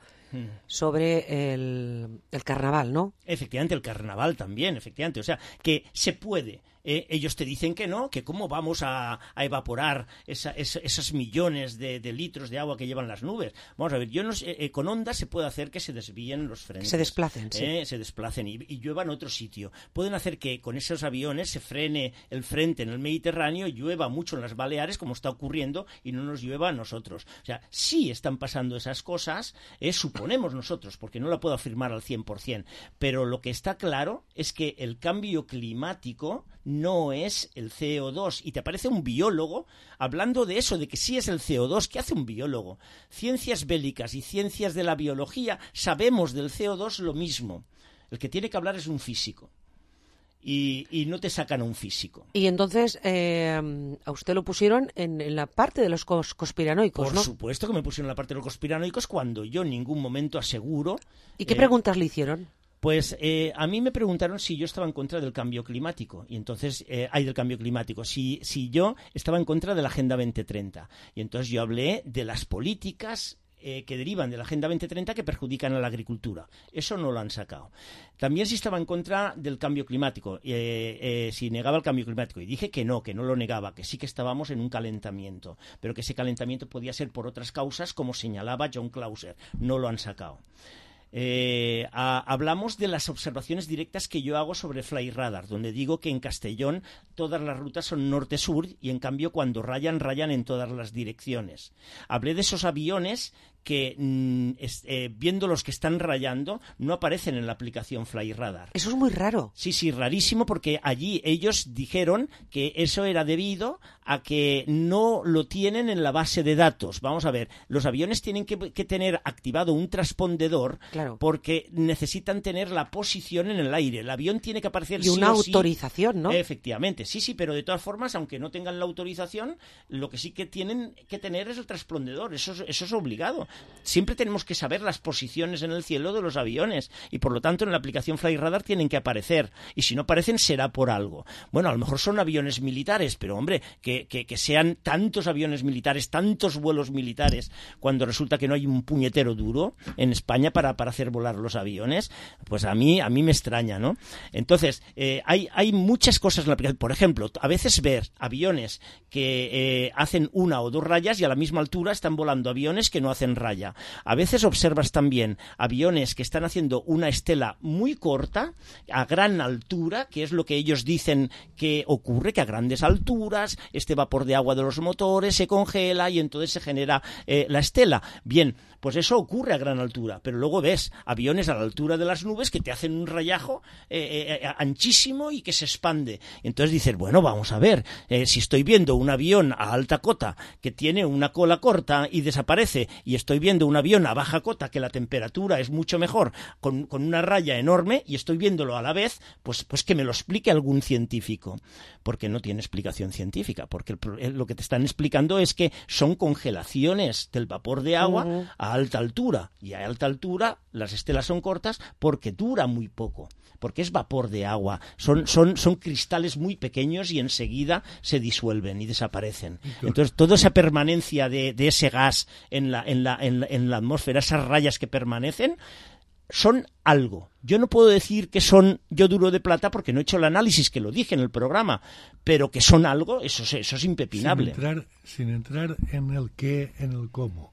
[SPEAKER 4] sobre el carnaval, ¿no?
[SPEAKER 25] Efectivamente, el carnaval también, efectivamente. O sea, que se puede... ellos te dicen que no, que cómo vamos a evaporar esos millones de litros de agua que llevan las nubes. Vamos a ver, yo no sé, con ondas se puede hacer que se desvíen los frentes.
[SPEAKER 4] Que se desplacen, sí.
[SPEAKER 25] Se desplacen y lluevan a otro sitio. Pueden hacer que con esos aviones se frene el frente en el Mediterráneo, llueva mucho en las Baleares, como está ocurriendo, y no nos llueva a nosotros. O sea, sí están pasando esas cosas, suponemos nosotros, porque no la puedo afirmar al 100%, pero lo que está claro es que el cambio climático no es el CO2, y te aparece un biólogo hablando de eso, de que sí es el CO2. ¿Qué hace un biólogo? Ciencias bélicas y ciencias de la biología sabemos del CO2 lo mismo. El que tiene que hablar es un físico. Y no te sacan a un físico.
[SPEAKER 4] Y entonces a usted lo pusieron en la parte de los conspiranoicos, ¿no?
[SPEAKER 25] Por supuesto que me pusieron en la parte de los conspiranoicos, cuando yo en ningún momento aseguro...
[SPEAKER 4] ¿Y qué preguntas le hicieron?
[SPEAKER 25] Pues a mí me preguntaron si yo estaba en contra del cambio climático, y entonces del cambio climático, si yo estaba en contra de la Agenda 2030, y entonces yo hablé de las políticas que derivan de la Agenda 2030 que perjudican a la agricultura. Eso no lo han sacado. También si estaba en contra del cambio climático, si negaba el cambio climático. Y dije que no lo negaba, que sí que estábamos en un calentamiento, pero que ese calentamiento podía ser por otras causas, como señalaba John Clauser. No lo han sacado. Hablamos de las observaciones directas que yo hago sobre Flyradar, donde digo que en Castellón todas las rutas son norte-sur y en cambio cuando rayan en todas las direcciones. Hablé de esos aviones que viendo los que están rayando no aparecen en la aplicación Flyradar.
[SPEAKER 4] Eso es muy raro.
[SPEAKER 25] Sí, rarísimo, porque allí ellos dijeron que eso era debido a que no lo tienen en la base de datos. Vamos a ver, los aviones tienen que tener activado un transpondedor, claro, porque necesitan tener la posición en el aire. El avión tiene que aparecer
[SPEAKER 4] y una autorización, ¿no?
[SPEAKER 25] Efectivamente, sí, pero de todas formas, aunque no tengan la autorización, lo que sí que tienen que tener es el transpondedor. Eso es obligado. Siempre tenemos que saber las posiciones en el cielo de los aviones y por lo tanto en la aplicación Flyradar tienen que aparecer y si no aparecen será por algo. Bueno, a lo mejor son aviones militares, pero hombre, que sean tantos aviones militares, tantos vuelos militares, cuando resulta que no hay un puñetero duro en España para hacer volar los aviones, pues a mí me extraña, ¿no? Entonces, hay muchas cosas en la aplicación. Por ejemplo, a veces ver aviones que hacen una o dos rayas y a la misma altura están volando aviones que no hacen raya. A veces observas también aviones que están haciendo una estela muy corta, a gran altura, que es lo que ellos dicen que ocurre, que a grandes alturas este vapor de agua de los motores se congela y entonces se genera la estela. Bien, pues eso ocurre a gran altura, pero luego ves aviones a la altura de las nubes que te hacen un rayajo anchísimo y que se expande. Entonces dices, bueno, vamos a ver, si estoy viendo un avión a alta cota que tiene una cola corta y desaparece, y estoy viendo un avión a baja cota que la temperatura es mucho mejor, con una raya enorme, y estoy viéndolo a la vez, pues que me lo explique algún científico, porque no tiene explicación científica, porque lo que te están explicando es que son congelaciones del vapor de agua a alta altura, y a alta altura las estelas son cortas porque dura muy poco, porque es vapor de agua, son cristales muy pequeños y enseguida se disuelven y desaparecen. Entonces toda esa permanencia de ese gas en la atmósfera, esas rayas que permanecen, son algo. Yo no puedo decir que son yoduro de plata porque no he hecho el análisis, que lo dije en el programa, pero que son algo, eso es impepinable.
[SPEAKER 26] Sin entrar en el qué, en el cómo.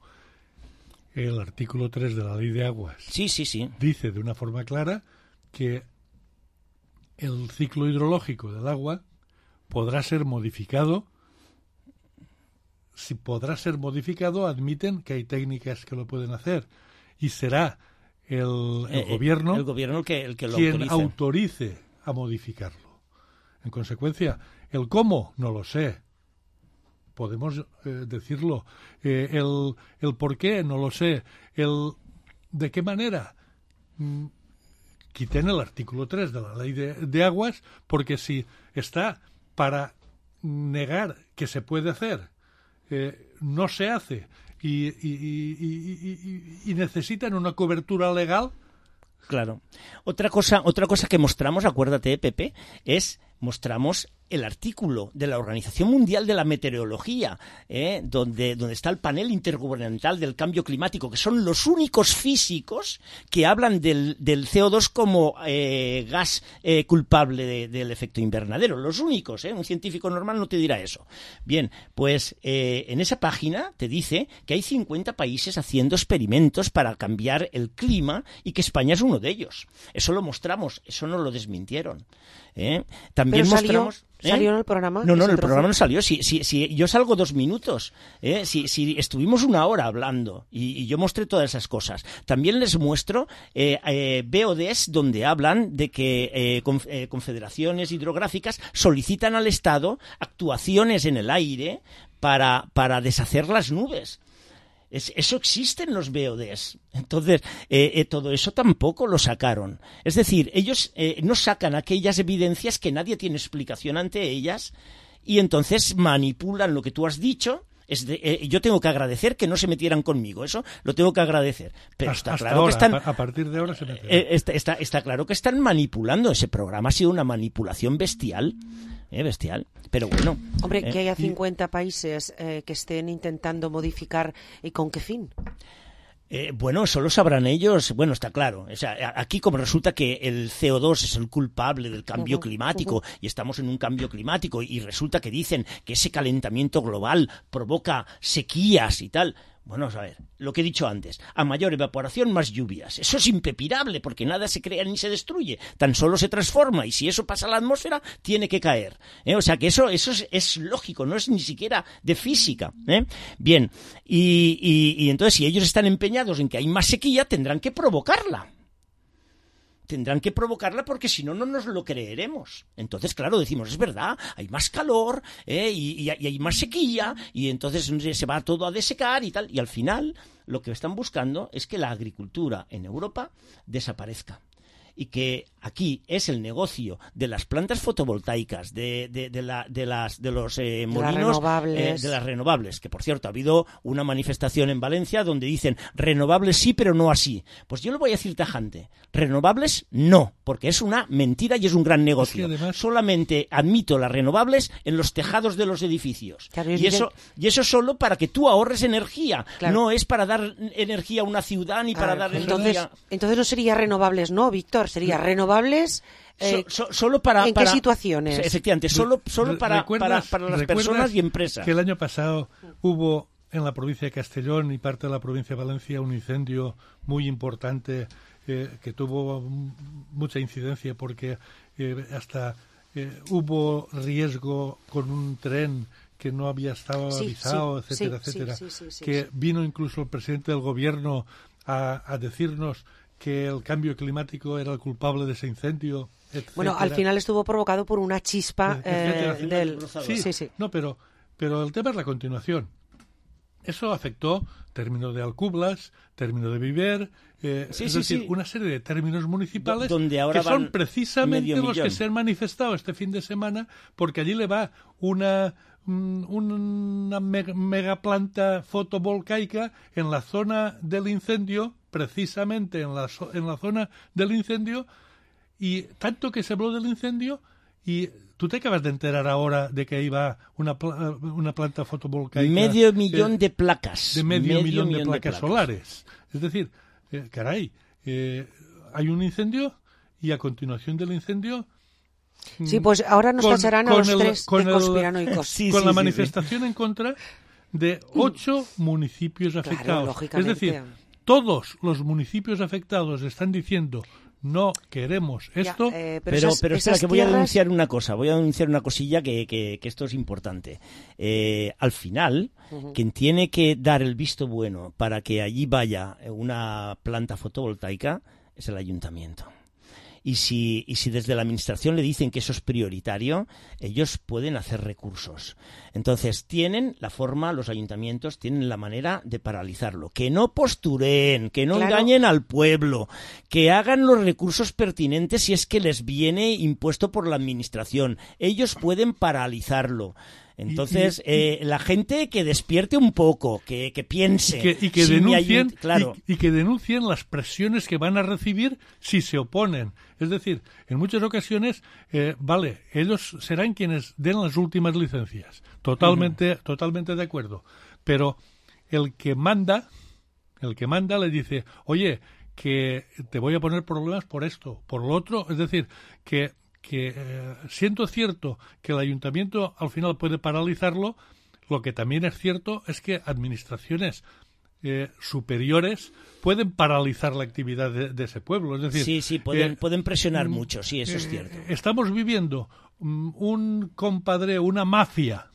[SPEAKER 26] El artículo 3 de la Ley de Aguas dice de una forma clara que el ciclo hidrológico del agua podrá ser modificado. Si podrá ser modificado, admiten que hay técnicas que lo pueden hacer y será el gobierno
[SPEAKER 25] el que lo
[SPEAKER 26] quien autorice a modificarlo. En consecuencia, el cómo no lo sé. Podemos decirlo. El por qué no lo sé. De qué manera. Quiten el artículo 3 de la Ley de Aguas, porque si está para negar que se puede hacer, no se hace y necesitan una cobertura legal.
[SPEAKER 25] Claro. Otra cosa que mostramos, acuérdate, Pepe, mostramos el artículo de la Organización Mundial de la Meteorología, donde está el panel intergubernamental del cambio climático, que son los únicos físicos que hablan del CO2 como gas culpable del efecto invernadero. Los únicos, un científico normal no te dirá eso. Bien, pues en esa página te dice que hay 50 países haciendo experimentos para cambiar el clima y que España es uno de ellos. Eso lo mostramos, eso no lo desmintieron. También
[SPEAKER 4] pero
[SPEAKER 25] mostramos...
[SPEAKER 4] ¿Salió en el programa?
[SPEAKER 25] No, el programa no salió. Si yo salgo 2 minutos. Si estuvimos 1 hora hablando y yo mostré todas esas cosas. También les muestro BODs donde hablan de que confederaciones hidrográficas solicitan al Estado actuaciones en el aire para deshacer las nubes. Eso existe en los BODs. Entonces, todo eso tampoco lo sacaron. Es decir, ellos no sacan aquellas evidencias que nadie tiene explicación ante ellas y entonces manipulan lo que tú has dicho. Yo tengo que agradecer que no se metieran conmigo, eso lo tengo que agradecer. Pero está claro que están...
[SPEAKER 26] A partir de ahora se meten.
[SPEAKER 25] Está claro que están manipulando. Ese programa ha sido una manipulación bestial. Bestial, pero bueno.
[SPEAKER 4] Hombre, que haya 50 países que estén intentando modificar, ¿y con qué fin?
[SPEAKER 25] Bueno, solo sabrán ellos, bueno, está claro. O sea, aquí como resulta que el CO2 es el culpable del cambio climático y estamos en un cambio climático y resulta que dicen que ese calentamiento global provoca sequías y tal. Bueno, a ver, lo que he dicho antes, a mayor evaporación, más lluvias. Eso es impepinable porque nada se crea ni se destruye, tan solo se transforma y si eso pasa a la atmósfera, tiene que caer. O sea que eso es lógico, no es ni siquiera de física. Bien, y entonces si ellos están empeñados en que hay más sequía, tendrán que provocarla. Tendrán que provocarla porque si no, no nos lo creeremos. Entonces, claro, decimos, es verdad, hay más calor y hay más sequía y entonces se va todo a desecar y tal. Y al final, lo que están buscando es que la agricultura en Europa desaparezca. Y que aquí es el negocio de las plantas fotovoltaicas, de los molinos, de las renovables, que por cierto ha habido una manifestación en Valencia donde dicen renovables sí, pero no así. Pues yo le voy a decir tajante, renovables no, porque es una mentira y es un gran negocio. Es que además... Solamente admito las renovables en los tejados de los edificios. Claro, y eso solo para que tú ahorres energía, claro. No es para dar energía a una ciudad ni para dar energía.
[SPEAKER 4] Entonces no sería renovables, ¿no, Víctor? Sería renovables
[SPEAKER 25] solo para...
[SPEAKER 4] ¿En qué situaciones?
[SPEAKER 25] Efectivamente, solo para las personas y empresas.
[SPEAKER 26] Que el año pasado hubo en la provincia de Castellón y parte de la provincia de Valencia un incendio muy importante que tuvo mucha incidencia porque hasta hubo riesgo con un tren que no había estado avisado, etcétera. Que vino incluso el presidente del gobierno a decirnos que el cambio climático era el culpable de ese incendio, etcétera.
[SPEAKER 4] Bueno, al final estuvo provocado por una chispa del...
[SPEAKER 26] Sí. No, pero el tema es la continuación. Eso afectó término de Alcublas, término de Viver, una serie de términos municipales
[SPEAKER 25] donde ahora
[SPEAKER 26] que son precisamente los que se han manifestado este fin de semana, porque allí le va una mega planta fotovoltaica en la zona del incendio, precisamente en la zona del incendio, y tanto que se habló del incendio, y tú te acabas de enterar ahora de que iba una planta fotovoltaica.
[SPEAKER 25] Medio millón de placas.
[SPEAKER 26] De medio millón de placas solares. Es decir, hay un incendio y a continuación del incendio...
[SPEAKER 4] Sí, pues ahora nos tacharán a los tres de conspiranoicos.
[SPEAKER 26] Con la manifestación en contra de 8 municipios afectados.
[SPEAKER 4] Claro,
[SPEAKER 26] es decir, todos los municipios afectados están diciendo no queremos esto.
[SPEAKER 25] Pero espera, que voy a denunciar una cosa, voy a denunciar una cosilla que esto es importante. Al final, quien tiene que dar el visto bueno para que allí vaya una planta fotovoltaica es el ayuntamiento. Y si desde la administración le dicen que eso es prioritario, ellos pueden hacer recursos. Entonces tienen la forma, los ayuntamientos tienen la manera de paralizarlo. Que no postureen, que no engañen al pueblo, que hagan los recursos pertinentes si es que les viene impuesto por la administración. Ellos pueden paralizarlo. Entonces, la gente que despierte un poco, que piense.
[SPEAKER 26] Y que denuncien las presiones que van a recibir si se oponen. Es decir, en muchas ocasiones, ellos serán quienes den las últimas licencias. Totalmente de acuerdo. Pero el que manda le dice, oye, que te voy a poner problemas por esto, por lo otro. Es decir, que siento cierto que el ayuntamiento al final puede paralizarlo, lo que también es cierto es que administraciones superiores pueden paralizar la actividad de ese pueblo. Es decir,
[SPEAKER 25] pueden presionar mucho, sí, eso es cierto.
[SPEAKER 26] Estamos viviendo un compadreo, una mafia,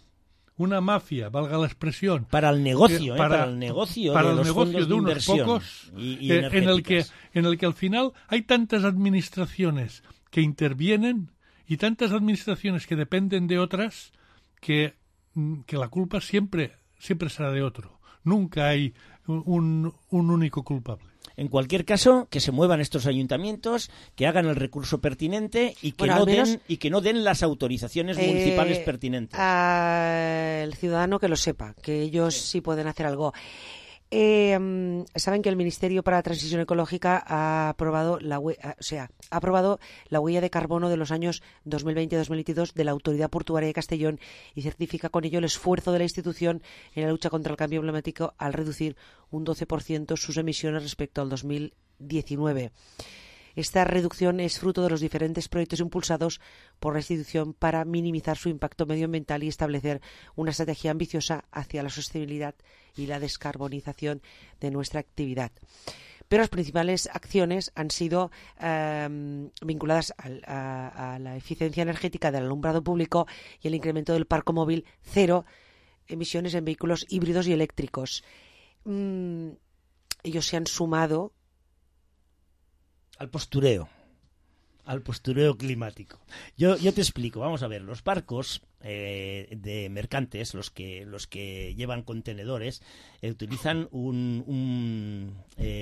[SPEAKER 26] valga la expresión,
[SPEAKER 25] para el negocio, para el negocio
[SPEAKER 26] de unos pocos, en el que al final hay tantas administraciones que intervienen y tantas administraciones que dependen de otras que la culpa siempre será de otro. Nunca hay un único culpable.
[SPEAKER 25] En cualquier caso, que se muevan estos ayuntamientos, que hagan el recurso pertinente y que no den las autorizaciones municipales pertinentes.
[SPEAKER 4] Al ciudadano que lo sepa, que ellos sí pueden hacer algo. Saben que el Ministerio para la Transición Ecológica ha aprobado la huella de carbono de los años 2020 y 2022 de la Autoridad Portuaria de Castellón y certifica con ello el esfuerzo de la institución en la lucha contra el cambio climático al reducir un 12% sus emisiones respecto al 2019. Esta reducción es fruto de los diferentes proyectos impulsados por la institución para minimizar su impacto medioambiental y establecer una estrategia ambiciosa hacia la sostenibilidad y la descarbonización de nuestra actividad. Pero las principales acciones han sido vinculadas a la eficiencia energética del alumbrado público y el incremento del parque móvil cero emisiones en vehículos híbridos y eléctricos. Ellos se han sumado
[SPEAKER 25] al postureo climático. Yo te explico, vamos a ver, los barcos de mercantes, los que llevan contenedores, utilizan un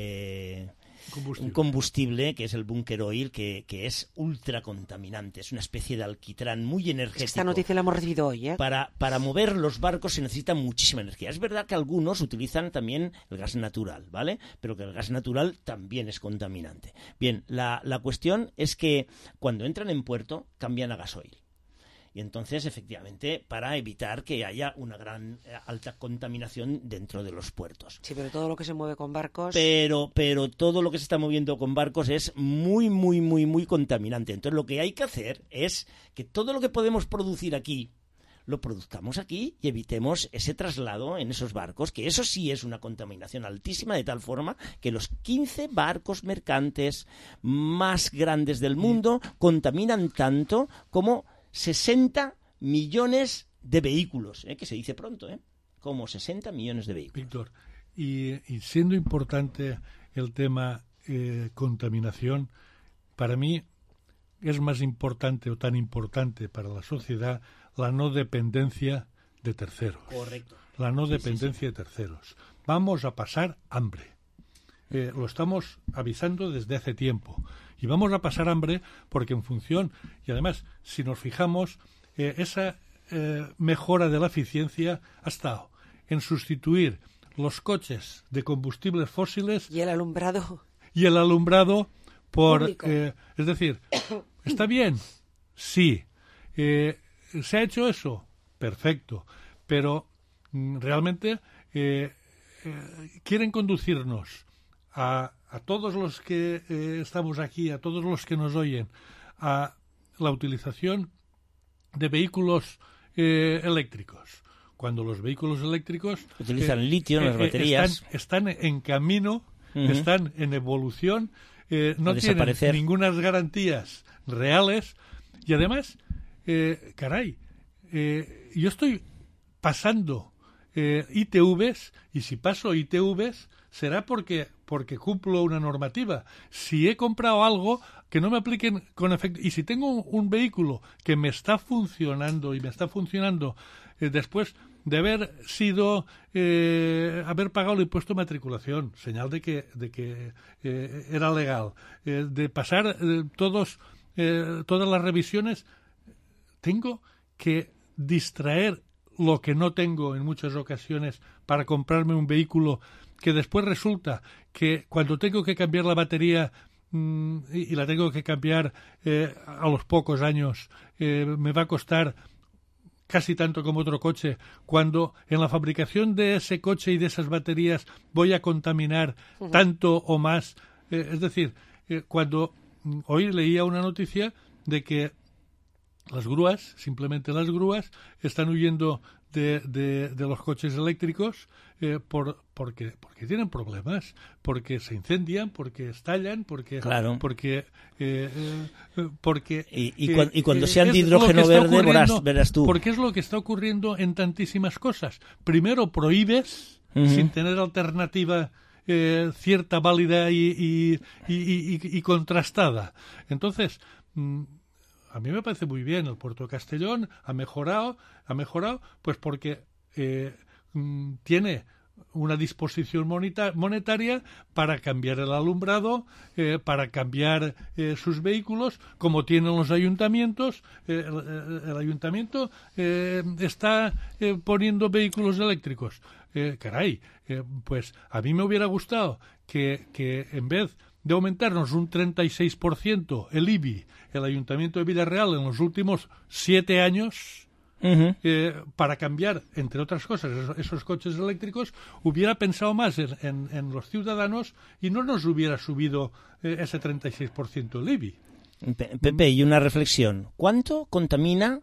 [SPEAKER 25] combustible que es el bunker oil, que es ultra contaminante, es una especie de alquitrán muy energético.
[SPEAKER 4] Esta noticia la hemos recibido hoy, ¿eh?
[SPEAKER 25] Para mover los barcos se necesita muchísima energía. Es verdad que algunos utilizan también el gas natural, ¿vale? Pero que el gas natural también es contaminante. Bien, la cuestión es que cuando entran en puerto cambian a gasoil. Y entonces, efectivamente, para evitar que haya una gran alta contaminación dentro de los puertos.
[SPEAKER 4] Sí, pero todo lo que se mueve con barcos...
[SPEAKER 25] Pero todo lo que se está moviendo con barcos es muy, muy, muy, muy contaminante. Entonces, lo que hay que hacer es que todo lo que podemos producir aquí, lo produzcamos aquí y evitemos ese traslado en esos barcos, que eso sí es una contaminación altísima, de tal forma que los 15 barcos mercantes más grandes del mundo contaminan tanto como 60 millones de vehículos, que se dice pronto, como 60 millones de vehículos.
[SPEAKER 26] Víctor, y siendo importante el tema contaminación, para mí es más importante o tan importante para la sociedad la no dependencia de terceros.
[SPEAKER 25] Correcto.
[SPEAKER 26] La no dependencia de terceros. Vamos a pasar hambre. Lo estamos avisando desde hace tiempo. Y vamos a pasar hambre porque en función, y además, si nos fijamos, esa mejora de la eficiencia ha estado en sustituir los coches de combustibles fósiles
[SPEAKER 4] y el alumbrado
[SPEAKER 26] por... es decir, ¿está bien? Sí. ¿Se ha hecho eso? Perfecto. Pero realmente quieren conducirnos a todos los que estamos aquí, a todos los que nos oyen, a la utilización de vehículos eléctricos. Cuando los vehículos eléctricos
[SPEAKER 25] utilizan litio en las baterías,
[SPEAKER 26] están en camino, están en evolución, no tienen ninguna garantías reales y además, yo estoy pasando ITVs y si paso ITVs será porque cumplo una normativa. Si he comprado algo, que no me apliquen con efecto. Y si tengo un vehículo que me está funcionando después de haber sido haber pagado el impuesto de matriculación, señal de que era legal, de pasar todas las revisiones, tengo que distraer lo que no tengo en muchas ocasiones para comprarme un vehículo que después resulta que cuando tengo que cambiar la batería y la tengo que cambiar a los pocos años, me va a costar casi tanto como otro coche, cuando en la fabricación de ese coche y de esas baterías voy a contaminar tanto o más. Es decir, cuando hoy leía una noticia de que las grúas, están huyendo de los coches eléctricos porque tienen problemas, porque se incendian, porque estallan, porque
[SPEAKER 25] y cuando sean de hidrógeno verde verás tú.
[SPEAKER 26] Porque es lo que está ocurriendo en tantísimas cosas. Primero prohíbes sin tener alternativa cierta, válida y contrastada. Entonces, a mí me parece muy bien el puerto de Castellón, ha mejorado pues porque tiene una disposición monetaria para cambiar el alumbrado, para cambiar sus vehículos, como tienen los ayuntamientos. El ayuntamiento está poniendo vehículos eléctricos. caray, pues a mí me hubiera gustado que en vez de aumentarnos un 36% el IBI, el Ayuntamiento de Villarreal en los últimos 7 años... para cambiar, entre otras cosas, esos coches eléctricos, hubiera pensado más en los ciudadanos y no nos hubiera subido ese 36% el IBI.
[SPEAKER 25] Pepe, y una reflexión. ¿Cuánto contamina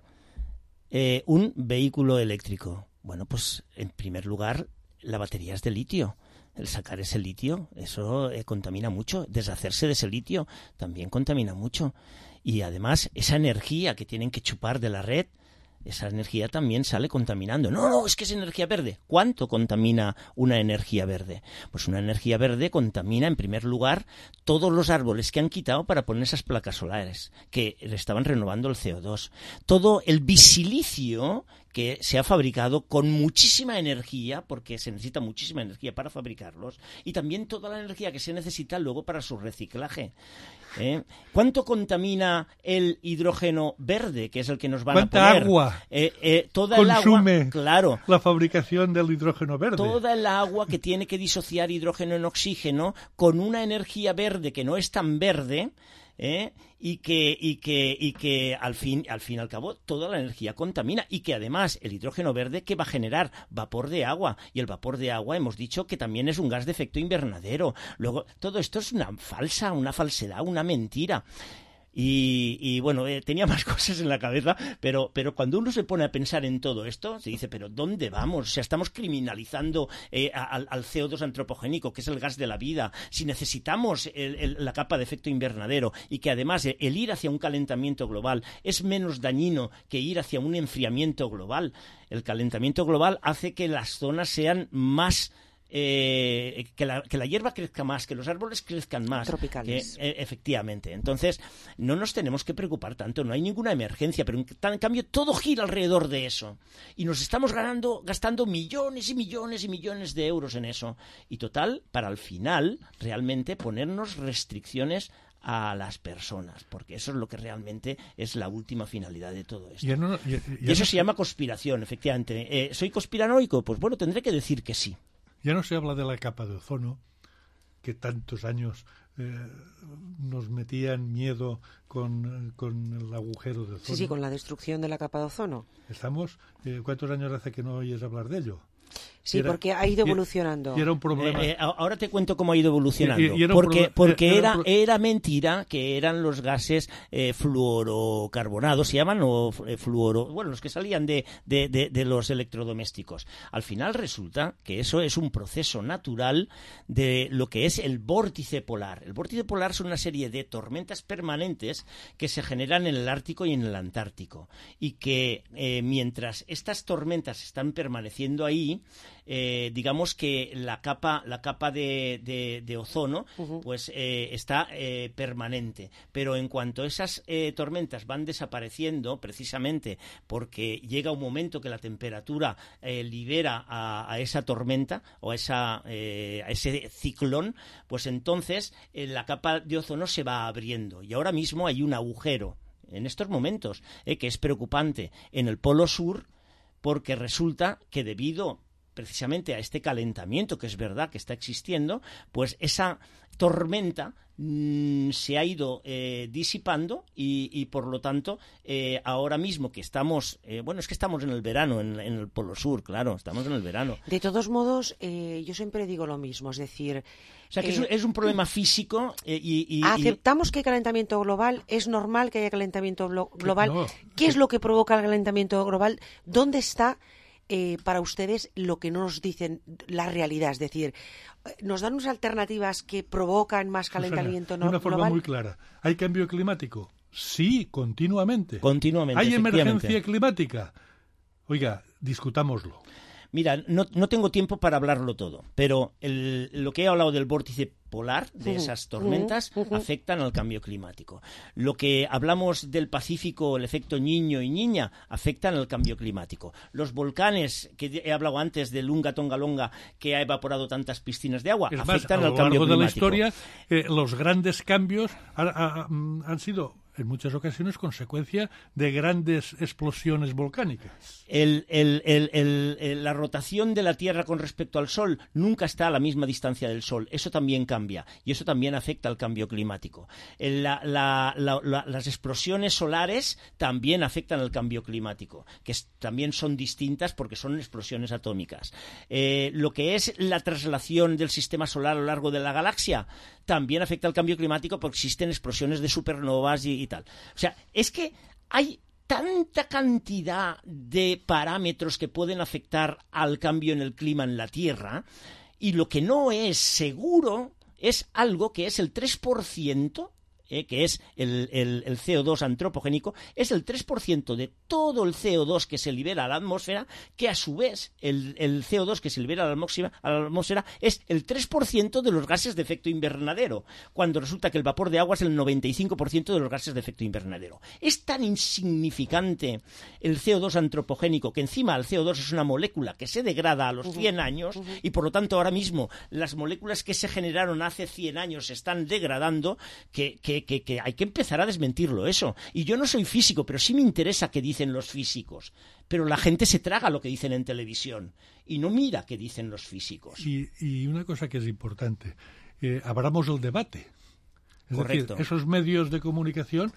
[SPEAKER 25] un vehículo eléctrico? Bueno, pues en primer lugar, la batería es de litio. El sacar ese litio, eso contamina mucho. Deshacerse de ese litio también contamina mucho. Y además, esa energía que tienen que chupar de la red, esa energía también sale contaminando. No, es que es energía verde. ¿Cuánto contamina una energía verde? Pues una energía verde contamina, en primer lugar, todos los árboles que han quitado para poner esas placas solares, que le estaban renovando el CO2. Todo el bisilicio que se ha fabricado con muchísima energía, porque se necesita muchísima energía para fabricarlos, y también toda la energía que se necesita luego para su reciclaje. ¿Cuánto contamina el hidrógeno verde, que es el que nos van a poner?
[SPEAKER 26] ¿Cuánta agua
[SPEAKER 25] toda
[SPEAKER 26] consume
[SPEAKER 25] el agua, claro,
[SPEAKER 26] la fabricación del hidrógeno verde?
[SPEAKER 25] Toda el agua que tiene que disociar hidrógeno en oxígeno con una energía verde que no es tan verde, y que al fin y al cabo toda la energía contamina, y que además el hidrógeno verde, ¿qué va a generar? Vapor de agua, y el vapor de agua hemos dicho que también es un gas de efecto invernadero. Luego, todo esto es una falsedad, una mentira. Y bueno, tenía más cosas en la cabeza, pero cuando uno se pone a pensar en todo esto, se dice, ¿pero dónde vamos? O sea, estamos criminalizando al CO2 antropogénico, que es el gas de la vida. Si necesitamos la capa de efecto invernadero, y que además el ir hacia un calentamiento global es menos dañino que ir hacia un enfriamiento global. El calentamiento global hace que las zonas sean más... que la hierba crezca más, que los árboles crezcan más.
[SPEAKER 4] Tropicales.
[SPEAKER 25] Efectivamente. Entonces, no nos tenemos que preocupar tanto, no hay ninguna emergencia, pero en cambio todo gira alrededor de eso. Y nos estamos gastando millones y millones y millones de euros en eso. Y total, para al final, realmente ponernos restricciones a las personas, porque eso es lo que realmente es la última finalidad de todo esto. Y eso se llama conspiración, efectivamente. ¿Soy conspiranoico? Pues bueno, tendré que decir que sí.
[SPEAKER 26] Ya no se habla de la capa de ozono, que tantos años nos metían miedo con el agujero de ozono.
[SPEAKER 4] Sí, con la destrucción de la capa de ozono.
[SPEAKER 26] Estamos, ¿cuántos años hace que no oyes hablar de ello?
[SPEAKER 4] Sí, porque ha ido evolucionando.
[SPEAKER 26] Y era un problema.
[SPEAKER 25] Ahora te cuento cómo ha ido evolucionando. Porque era mentira que eran los gases fluorocarbonados, se llaman, o bueno, los que salían de los electrodomésticos. Al final resulta que eso es un proceso natural de lo que es el vórtice polar. El vórtice polar son una serie de tormentas permanentes que se generan en el Ártico y en el Antártico. Y que mientras estas tormentas están permaneciendo ahí, digamos que la capa de ozono pues está permanente, pero en cuanto esas tormentas van desapareciendo, precisamente porque llega un momento que la temperatura libera a esa tormenta o a ese ciclón, pues entonces la capa de ozono se va abriendo, y ahora mismo hay un agujero en estos momentos que es preocupante en el Polo Sur, porque resulta que debido precisamente a este calentamiento, que es verdad que está existiendo, pues esa tormenta se ha ido disipando y por lo tanto ahora mismo que estamos, es que estamos en el verano en el Polo Sur, claro, estamos en el verano.
[SPEAKER 4] De todos modos, yo siempre digo lo mismo, es decir...
[SPEAKER 25] O sea, que es un problema físico
[SPEAKER 4] aceptamos que hay calentamiento global, es normal que haya calentamiento global. No. ¿Qué es lo que provoca el calentamiento global? ¿Dónde está para ustedes lo que no nos dicen la realidad? Es decir, ¿nos dan unas alternativas que provocan más calentamiento global?
[SPEAKER 26] De una forma muy clara. ¿Hay cambio climático? Sí, continuamente. ¿Hay emergencia climática? Oiga, discutámoslo.
[SPEAKER 25] Mira, no tengo tiempo para hablarlo todo, pero lo que he hablado del vórtice polar, de esas tormentas, afectan al cambio climático. Lo que hablamos del Pacífico, el efecto Niño y Niña, afectan al cambio climático. Los volcanes, que he hablado antes del Unga Tonga Longa, que ha evaporado tantas piscinas de agua, afectan al cambio climático.
[SPEAKER 26] A lo largo de la historia, los grandes cambios han sido en muchas ocasiones consecuencia de grandes explosiones volcánicas.
[SPEAKER 25] La rotación de la Tierra con respecto al Sol nunca está a la misma distancia del Sol. Eso también cambia y eso también afecta al cambio climático. Las explosiones solares también afectan al cambio climático, que también son distintas porque son explosiones atómicas. Lo que es la traslación del sistema solar a lo largo de la galaxia también afecta al cambio climático porque existen explosiones de supernovas y tal. O sea, es que hay tanta cantidad de parámetros que pueden afectar al cambio en el clima en la Tierra, y lo que no es seguro es algo que es el 3%, que es el CO2 antropogénico, es el 3% de todo el CO2 que se libera a la atmósfera, que a su vez el CO2 que se libera a la atmósfera es el 3% de los gases de efecto invernadero, cuando resulta que el vapor de agua es el 95% de los gases de efecto invernadero. Es tan insignificante el CO2 antropogénico, que encima el CO2 es una molécula que se degrada a los 100 años, y por lo tanto ahora mismo las moléculas que se generaron hace 100 años se están degradando, que hay que empezar a desmentirlo eso. Y yo no soy físico, pero sí me interesa qué dicen los físicos. Pero la gente se traga lo que dicen en televisión y no mira qué dicen los físicos.
[SPEAKER 26] Y una cosa que es importante, abramos el debate. Es
[SPEAKER 25] Correcto.
[SPEAKER 26] decir, esos medios de comunicación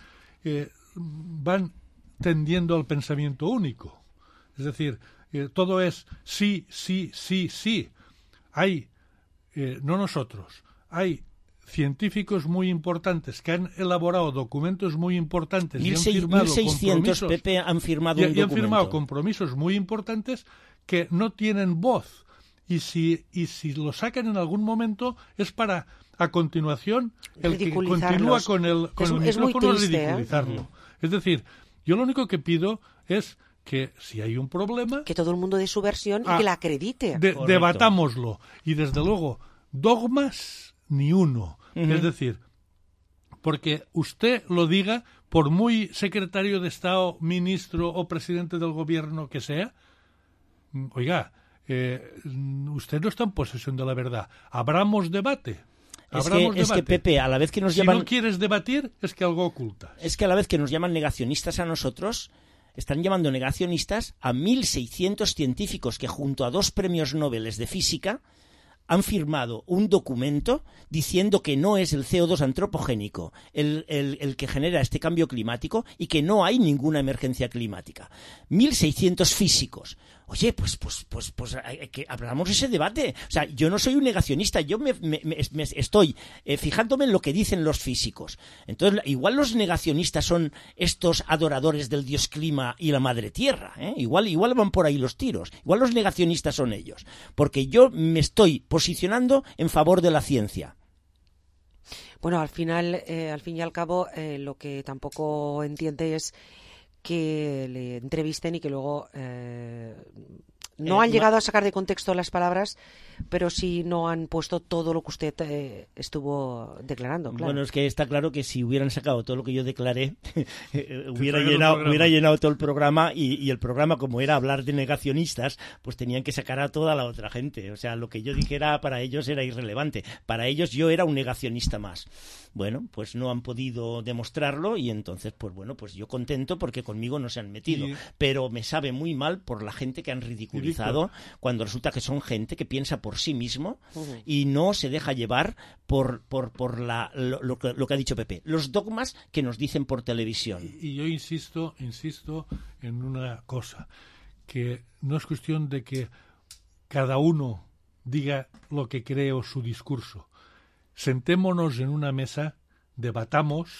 [SPEAKER 26] van tendiendo al pensamiento único. Es decir, todo es sí, sí, sí, sí. Hay, no nosotros, hay científicos muy importantes que han elaborado documentos muy importantes y han firmado
[SPEAKER 25] 1.600 Pepe han firmado un documento.
[SPEAKER 26] Y han firmado compromisos muy importantes que no tienen voz. Y si lo sacan en algún momento es para, a continuación, el que continúa con el micrófono ridiculizarlo. Es decir, yo lo único que pido es que si hay un problema,
[SPEAKER 4] que todo el mundo dé su versión y que la acredite.
[SPEAKER 26] Debatámoslo. Y desde luego, dogmas ni uno. Es decir, porque usted lo diga, por muy secretario de Estado, ministro o presidente del gobierno que sea, oiga, usted no está en posesión de la verdad. Abramos debate.
[SPEAKER 25] Es que, Pepe, a la vez que nos llaman...
[SPEAKER 26] Si no quieres debatir, es que algo ocultas.
[SPEAKER 25] Es que a la vez que nos llaman negacionistas a nosotros, están llamando negacionistas a 1.600 científicos que junto a 2 premios Nobel de física han firmado un documento diciendo que no es el CO2 antropogénico el que genera este cambio climático y que no hay ninguna emergencia climática. 1.600 físicos. Oye, pues que abramos ese debate. O sea, yo no soy un negacionista, yo me estoy fijándome en lo que dicen los físicos. Entonces, igual los negacionistas son estos adoradores del dios clima y la madre tierra, ¿eh? Igual van por ahí los tiros. Igual los negacionistas son ellos. Porque yo me estoy posicionando en favor de la ciencia.
[SPEAKER 4] Bueno, al fin y al cabo, lo que tampoco entiende es que le entrevisten y que luego no han llegado a sacar de contexto las palabras, pero sí no han puesto todo lo que usted estuvo declarando. Claro.
[SPEAKER 25] Bueno, es que está claro que si hubieran sacado todo lo que yo declaré, hubiera llenado todo el programa y el programa, como era hablar de negacionistas, pues tenían que sacar a toda la otra gente. O sea, lo que yo dijera para ellos era irrelevante. Para ellos yo era un negacionista más. Bueno, pues no han podido demostrarlo y entonces, pues bueno, pues yo contento porque conmigo no se han metido. Pero me sabe muy mal por la gente que han ridiculizado cuando resulta que son gente que piensa por sí mismo y no se deja llevar por lo que ha dicho Pepe, los dogmas que nos dicen por televisión.
[SPEAKER 26] Y yo insisto en una cosa, que no es cuestión de que cada uno diga lo que cree o su discurso. Sentémonos en una mesa, debatamos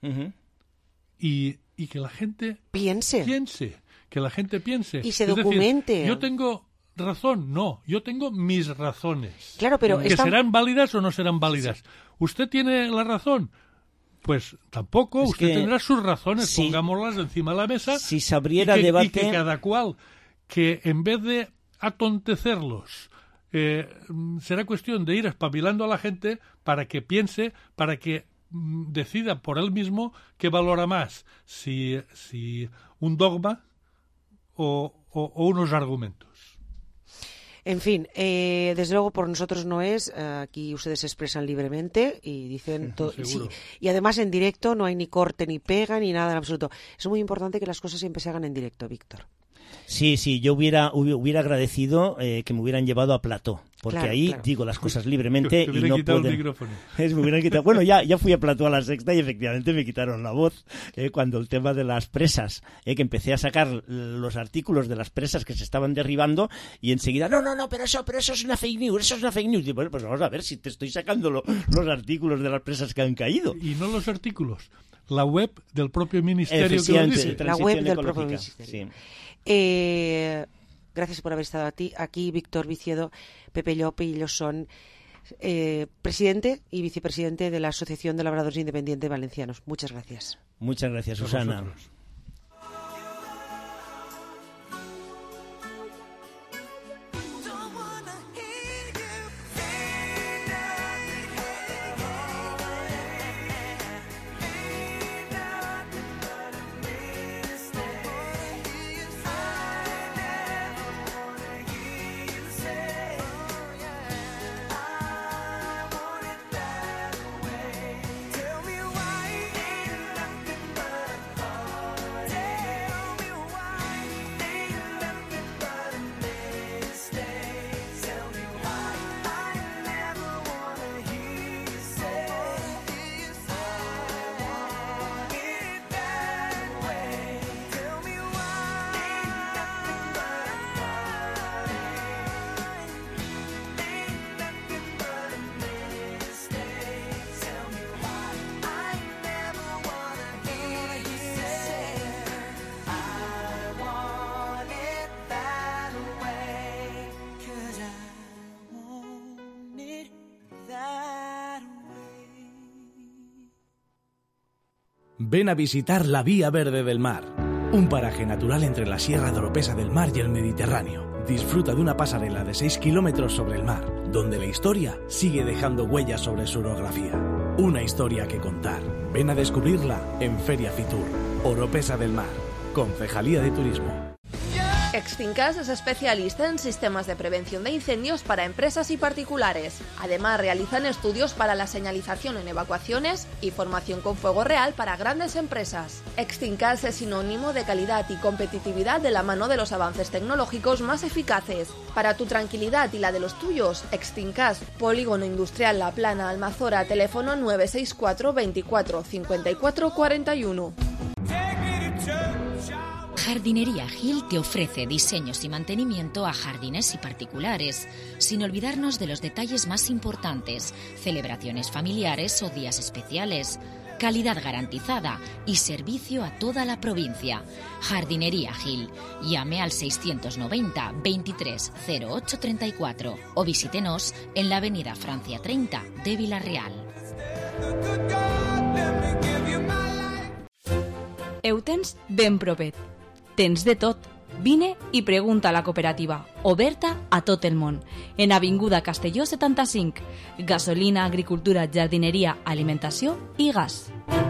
[SPEAKER 26] y que la gente piense, que la gente piense
[SPEAKER 4] y se documente.
[SPEAKER 26] Decir, yo tengo razón, no, yo tengo mis razones.
[SPEAKER 4] Claro, pero
[SPEAKER 26] que serán válidas o no serán válidas. Sí. ¿Usted tiene la razón? Pues tampoco, usted tendrá sus razones, pongámoslas encima de la mesa.
[SPEAKER 25] Si se abriera debate...
[SPEAKER 26] Y que cada cual, que en vez de atontecerlos, será cuestión de ir espabilando a la gente para que piense, para que decida por él mismo qué valora más, si un dogma o unos argumentos.
[SPEAKER 4] En fin, desde luego por nosotros no es. Aquí ustedes se expresan libremente y dicen todo. Sí, y además en directo no hay ni corte ni pega ni nada en absoluto. Es muy importante que las cosas siempre se hagan en directo, Víctor.
[SPEAKER 25] Sí, yo hubiera agradecido que me hubieran llevado a plató, porque ahí digo las cosas libremente y no pueden. El micrófono. Me hubieran quitado. Bueno, ya fui a plató a La Sexta y efectivamente me quitaron la voz cuando el tema de las presas, que empecé a sacar los artículos de las presas que se estaban derribando y enseguida no, pero eso es una fake news, Y bueno, pues vamos a ver si te estoy sacando los artículos de las presas que han caído.
[SPEAKER 26] Y no los artículos, la web del propio ministerio que lo dice.
[SPEAKER 4] La web del propio ministerio. Sí. Gracias por haber estado aquí, Víctor Viciedo. Pepe Llope y ellos son presidente y vicepresidente de la Asociación de Labradores Independientes Valencianos. Muchas gracias.
[SPEAKER 25] Muchas gracias, Susana.
[SPEAKER 5] Ven a visitar la Vía Verde del Mar, un paraje natural entre la Sierra de Oropesa del Mar y el Mediterráneo. Disfruta de una pasarela de 6 kilómetros sobre el mar, donde la historia sigue dejando huellas sobre su orografía. Una historia que contar. Ven a descubrirla en Feria Fitur, Oropesa del Mar, Concejalía de Turismo.
[SPEAKER 24] Extincas es especialista en sistemas de prevención de incendios para empresas y particulares. Además, realizan estudios para la señalización en evacuaciones y formación con fuego real para grandes empresas. Extincas es sinónimo de calidad y competitividad de la mano de los avances tecnológicos más eficaces. Para tu tranquilidad y la de los tuyos, Extincas, Polígono Industrial La Plana, Almazora, teléfono 964 24 54 41.
[SPEAKER 2] Jardinería Gil te ofrece diseños y mantenimiento a jardines y particulares, sin olvidarnos de los detalles más importantes, celebraciones familiares o días especiales, calidad garantizada y servicio a toda la provincia. Jardinería Gil. Llame al 690 23 08 34 o visítenos en la avenida Francia 30 de Vila-real.
[SPEAKER 16] Eutens ben propet. Tens de tot. Vine i pregunta a la cooperativa, oberta a tot el món. En Avinguda Castelló 75. Gasolina, agricultura, jardineria, alimentació i gas.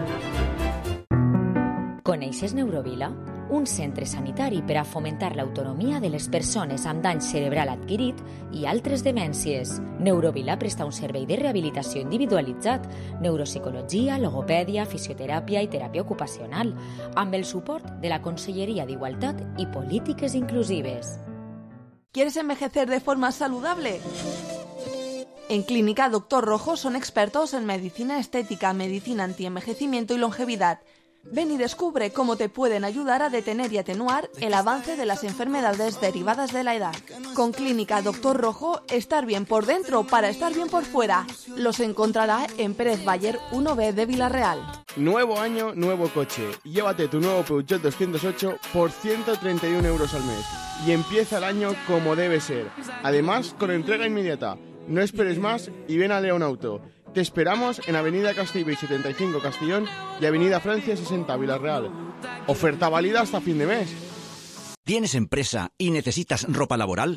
[SPEAKER 2] Coneixes Neurovila? Un centre sanitari per a fomentar l'autonomia de les persones amb dany cerebral adquirit i altres demències. Neurovila presta un servei de rehabilitació individualitzat, neuropsicologia, logopèdia, fisioteràpia i teràpia ocupacional, amb el suport de la Conselleria d'Igualtat i Polítiques Inclusives.
[SPEAKER 24] ¿Quieres envejecer de forma saludable? En Clínica Doctor Rojo son expertos en medicina estética, medicina antienvejecimiento y longevidad. Ven y descubre cómo te pueden ayudar a detener y atenuar el avance de las enfermedades derivadas de la edad. Con Clínica Doctor Rojo, estar bien por dentro para estar bien por fuera. Los encontrará en Pérez Bayer 1B de Vila-real.
[SPEAKER 8] Nuevo año, nuevo coche. Llévate tu nuevo Peugeot 208 por 131 euros al mes. Y empieza el año como debe ser. Además, con entrega inmediata. No esperes más y ven a León Auto. Te esperamos en Avenida Castellbell 75 Castellón y Avenida Francia 60 Vila-real. Oferta válida hasta fin de mes.
[SPEAKER 15] ¿Tienes empresa y necesitas ropa laboral?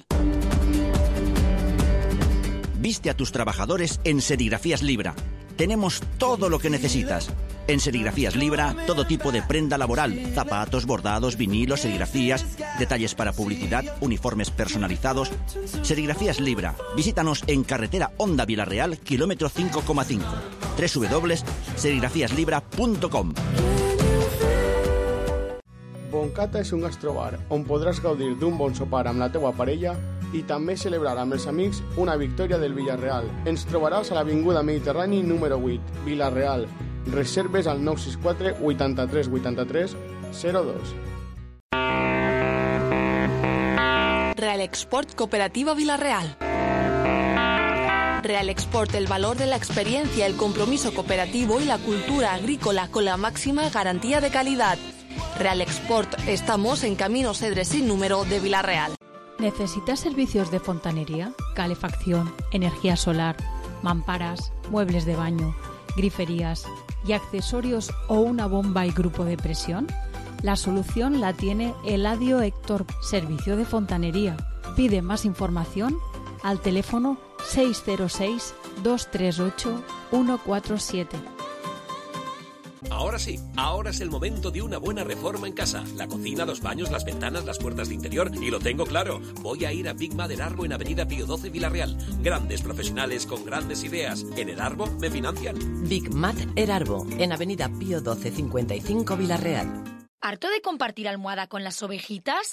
[SPEAKER 15] Viste a tus trabajadores en Serigrafías Libra. Tenemos todo lo que necesitas.
[SPEAKER 7] En Serigrafías Libra, todo tipo de prenda laboral, zapatos, bordados, vinilos, serigrafías, detalles para publicidad, uniformes personalizados. Serigrafías Libra. Visítanos en carretera Honda Vilareal, kilómetro 5,5. www.serigrafiaslibra.com.
[SPEAKER 8] Boncata és un gastrobar on podràs gaudir d'un bon sopar amb la teua parella i també celebrar amb els amics una victòria del Villarreal. Ens trobaràs a l'Avinguda Mediterrani número 8, Villarreal. Reserves al 964 83 83 02.
[SPEAKER 24] Real Export Cooperativa Villarreal. Real Export, el valor de la experiencia, el compromiso cooperativo y la cultura agrícola con la máxima garantía de calidad. Real Export, estamos en Camino Cedres sin número de Villarreal.
[SPEAKER 13] ¿Necesitas servicios de fontanería, calefacción, energía solar, mamparas, muebles de baño, griferías y accesorios o una bomba y grupo de presión? La solución la tiene Eladio Héctor, servicio de fontanería. Pide más información al teléfono 606 238 147.
[SPEAKER 9] Ahora sí, ahora es el momento de una buena reforma en casa. La cocina, los baños, las ventanas, las puertas de interior. Y lo tengo claro, voy a ir a Big Mat Erarbo en Avenida Pío XII Villarreal. Grandes profesionales con grandes ideas. En Erarbo me financian.
[SPEAKER 10] Big Mat Erarbo en Avenida Pío XII 55 Villarreal.
[SPEAKER 23] ¿Harto de compartir almohada con las ovejitas?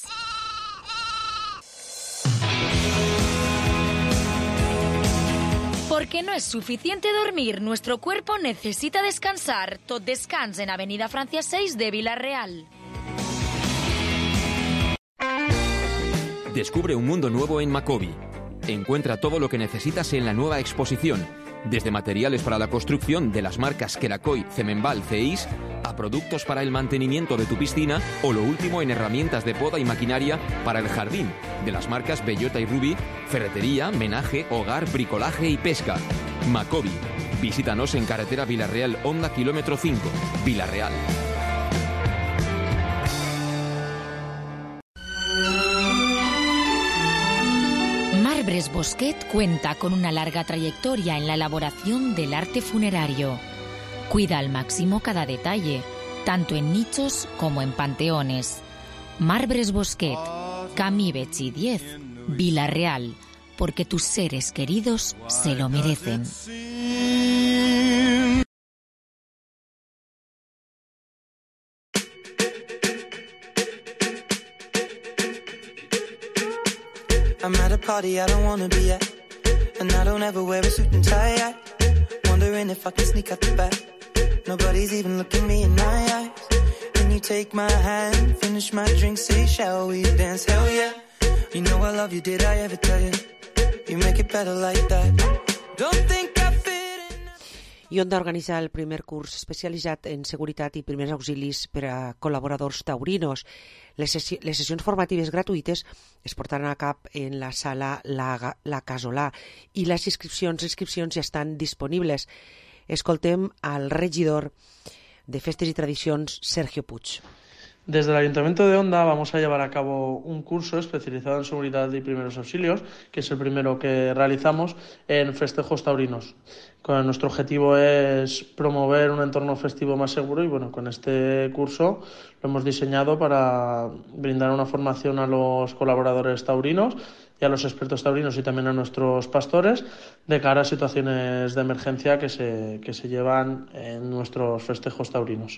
[SPEAKER 23] Porque no es suficiente dormir, nuestro cuerpo necesita descansar. Tot Descans en Avenida Francia 6 de Villarreal.
[SPEAKER 11] Descubre un mundo nuevo en Macobi. Encuentra todo lo que necesitas en la nueva exposición, desde materiales para la construcción de las marcas Kerakoy, Cemenbal, CEIS, a productos para el mantenimiento de tu piscina o lo último en herramientas de poda y maquinaria para el jardín, de las marcas Bellota y Ruby, ferretería, menaje, hogar, bricolaje y pesca. Macobi. Visítanos en carretera Villarreal Honda kilómetro 5, Villarreal.
[SPEAKER 2] Marbres Bosquet cuenta con una larga trayectoria en la elaboración del arte funerario. Cuida al máximo cada detalle, tanto en nichos como en panteones. Marbres Bosquet, Camí Betxí 10, Villarreal, porque tus seres queridos se lo merecen.
[SPEAKER 12] I'm at a party I don't wanna be at, and I don't ever wear a suit and tie yet. Wondering if I can sneak out the back. Nobody's even looking me in my eyes. Can you take my hand, finish my drink, say shall we dance? Hell yeah. You know I love you, did I ever tell you? You make it better like that. Don't think I fit in.
[SPEAKER 4] I Onda organitza el primer curs especialitzat en seguretat i primers auxilis per a col·laboradors taurinos. Les sessions formatives gratuïtes es portaran a cap en la sala La Casolà i les inscripcions ja estan disponibles. Escoltem al regidor de Festes y Tradicions, Sergio Puig.
[SPEAKER 14] Desde el Ayuntamiento de Onda vamos a llevar a cabo un curso especializado en seguridad y primeros auxilios, que es el primero que realizamos en festejos taurinos. Nuestro objetivo es promover un entorno festivo más seguro y bueno, con este curso lo hemos diseñado para brindar una formación a los colaboradores taurinos y a los expertos taurinos y también a nuestros pastores de cara a situaciones de emergencia que se llevan en nuestros festejos taurinos.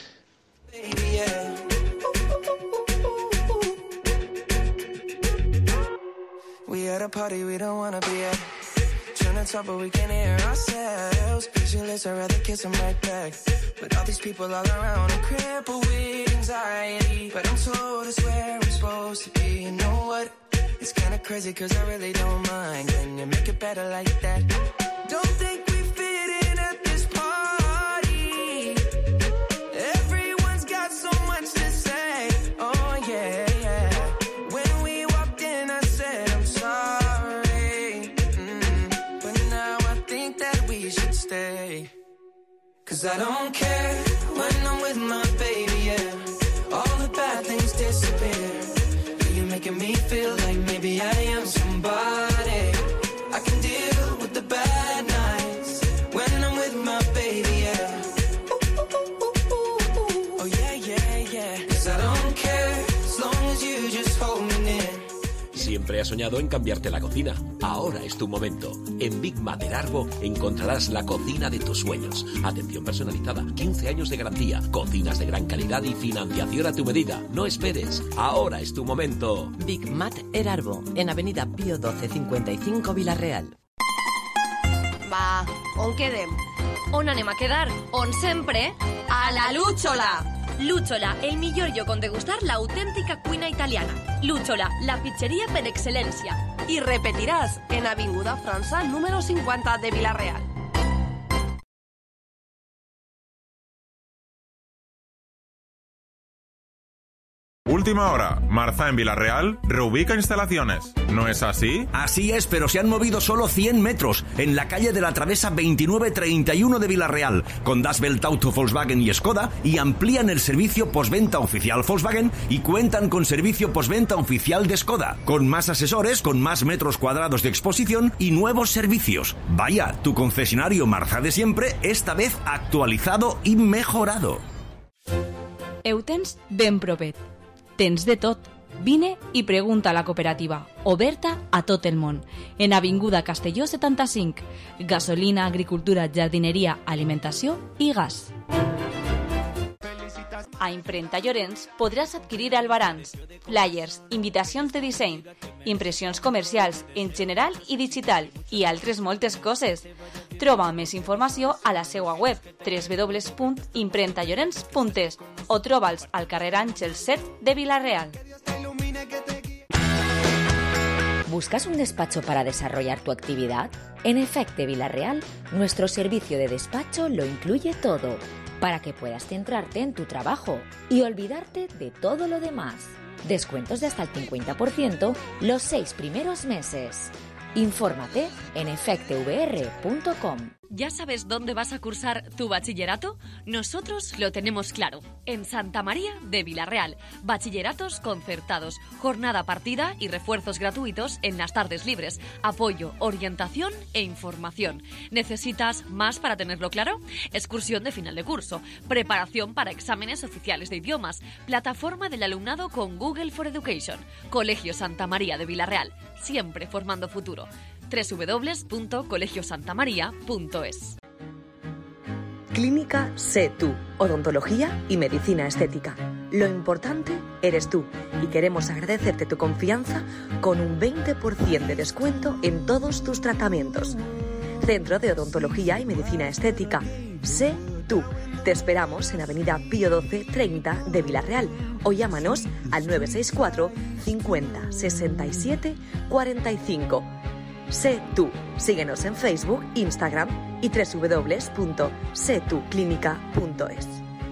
[SPEAKER 12] We at a party we don't wanna be at. Trying to talk but we can't hear ourselves. Pictureless, I'd rather kiss them right back. But all these people all around are crippled with anxiety. But I'm told it's where I'm supposed to be. You know what? It's kinda crazy cause I really don't mind. Can you make it better like that? Don't think we fit in at this party. Everyone's got so much to say. Oh yeah. Cause I don't care when I'm with my baby, yeah. All the bad things disappear. You're making me feel like maybe I am somebody. I can deal with the bad nights when I'm with my baby, yeah.
[SPEAKER 9] has soñado en cambiarte la cocina. Ahora es tu momento. En Big Mother Arbo encontrarás la cocina de tus sueños. Atención personalizada, 15 años de garantía, cocinas de gran calidad y financiación a tu medida. No esperes. Ahora es tu momento.
[SPEAKER 10] Big Mother Arbo, en Avenida Pío 12 55 Vila-real.
[SPEAKER 6] Va, on quedem? On anem a quedar? On sempre? A la Lúchola!
[SPEAKER 16] Lúchola, el millor lloc on degustar l'autèntica cuina italiana. Lúchola, la pizzeria per excel·lència.
[SPEAKER 24] I repetiràs en Avinguda França número 50 de Vila-real.
[SPEAKER 17] Última hora. Marza en Vila-real reubica instalaciones. ¿No es así?
[SPEAKER 15] Así es, pero se han movido solo 100 metros en la calle de la Travesa 2931 de Vila-real, con Das Welt Auto Volkswagen y Skoda, y amplían el servicio postventa oficial Volkswagen y cuentan con servicio postventa oficial de Skoda, con más asesores, con más metros cuadrados de exposición y nuevos servicios. Vaya, tu concesionario Marza de siempre, esta vez actualizado y mejorado.
[SPEAKER 16] Ho tens ben propet. Tens de tot. Vine i pregunta a la cooperativa, oberta a tot el món. En Avinguda Castelló 75. Gasolina, agricultura, jardineria, alimentació i gas. A Imprenta Llorenç podràs adquirir albarans, flyers, invitacions de disseny, impressions comercials en general i digital i altres moltes coses. Troba més informació a la seva web www.imprentallorens.es o troba'ls al carrer Àngels 7 de Vila-real.
[SPEAKER 2] ¿Buscas un despacho para desarrollar tu actividad? En Efecte Vila-real, nuestro servicio de despacho lo incluye todo, para que puedas centrarte en tu trabajo y olvidarte de todo lo demás. Descuentos de hasta el 50% los 6 primeros meses. Infórmate en efectevr.com.
[SPEAKER 16] ¿Ya sabes dónde vas a cursar tu bachillerato? Nosotros lo tenemos claro. En Santa María de Vila-real. Bachilleratos concertados, jornada partida y refuerzos gratuitos en las tardes libres. Apoyo, orientación e información. ¿Necesitas más para tenerlo claro? Excursión de final de curso, preparación para exámenes oficiales de idiomas, plataforma del alumnado con Google for Education. Colegio Santa María de Vila-real, siempre formando futuro. www.colegiosantamaria.es.
[SPEAKER 18] Clínica Sé Tú, odontología y medicina estética. Lo importante eres tú y queremos agradecerte tu confianza con un 20% de descuento en todos tus tratamientos. Centro de Odontología y Medicina Estética. Sé Tú. Te esperamos en Avenida Pío 12 30 de Vila-real o llámanos al 964 50 67 45. Sé Tú. Síguenos en Facebook, Instagram y www.setuclinica.es.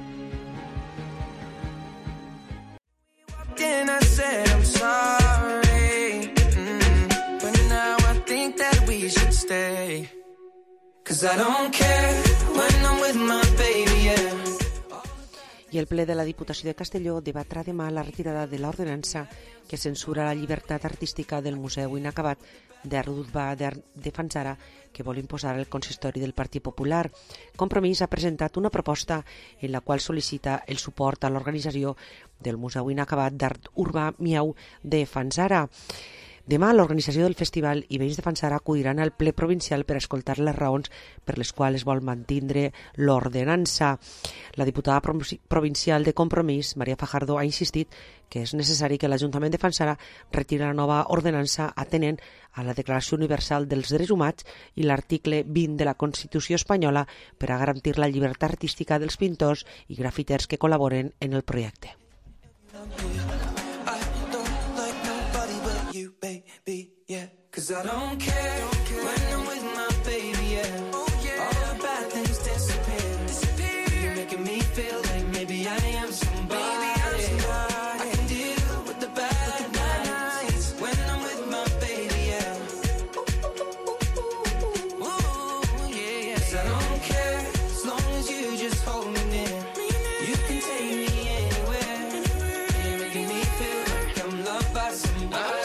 [SPEAKER 4] I el ple de la Diputació de Castelló debatrà demà la retirada de l'ordenança que censura la llibertat artística del Museu Inacabat d'Art de Fanzara, que vol imposar el consistori del Partit Popular. Compromís ha presentat una proposta en la qual sol·licita el suport a l'organització del Museu Inacabat d'Art Urbà Miau de Fanzara. Demà l'organització del festival i veïns de Fanzara acudiran al ple provincial per escoltar les raons per les quals es vol mantindre l'ordenança. La diputada provincial de Compromís, Maria Fajardo, ha insistit que és necessari que l'Ajuntament de Fanzara retiri la nova ordenança atenent a la Declaració Universal dels Drets Humans i l'article 20 de la Constitució espanyola per a garantir la llibertat artística dels pintors i grafiters que col·laboren en el projecte.
[SPEAKER 12] You, baby, yeah. 'Cause I don't care when I'm with my baby, yeah. Oh, yeah. All the bad things disappear. You're making me feel like maybe I am somebody. I can deal with the bad nights when I'm with my baby, yeah. Ooh, yeah, yeah. 'Cause I don't care as long as you just hold me near. You can take me anywhere. You're making me feel like I'm loved by somebody.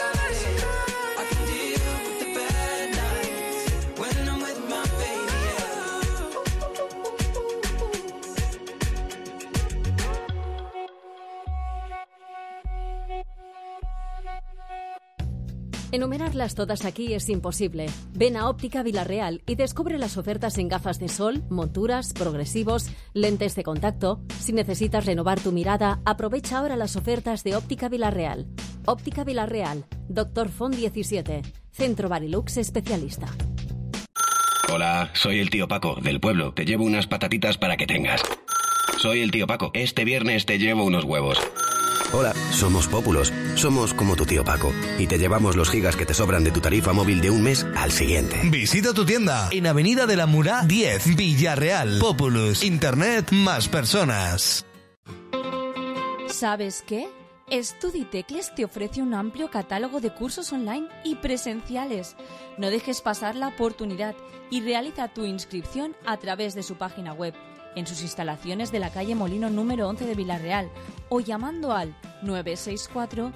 [SPEAKER 1] Enumerarlas todas aquí es imposible. Ven a Óptica Vilarreal y descubre las ofertas en gafas de sol, monturas, progresivos, lentes de contacto. Si necesitas renovar tu mirada, aprovecha ahora las ofertas de Óptica Vilarreal. Óptica Vilarreal, Dr. Font 17, Centro Barilux especialista.
[SPEAKER 3] Hola, soy el tío Paco, del pueblo. Te llevo unas patatitas para que tengas. Soy el tío Paco. Este viernes te llevo unos huevos.
[SPEAKER 19] Hola, somos Pópulos. Somos como tu tío Paco. Y te llevamos los gigas que te sobran de tu tarifa móvil de un mes al siguiente.
[SPEAKER 20] Visita tu tienda en Avenida de la Murá 10, Villarreal. Populus. Internet más personas.
[SPEAKER 16] ¿Sabes qué? Studitecles te ofrece un amplio catálogo de cursos online y presenciales. No dejes pasar la oportunidad y realiza tu inscripción a través de su página web, en sus instalaciones de la calle Molino número 11 de Vilarreal o llamando al 964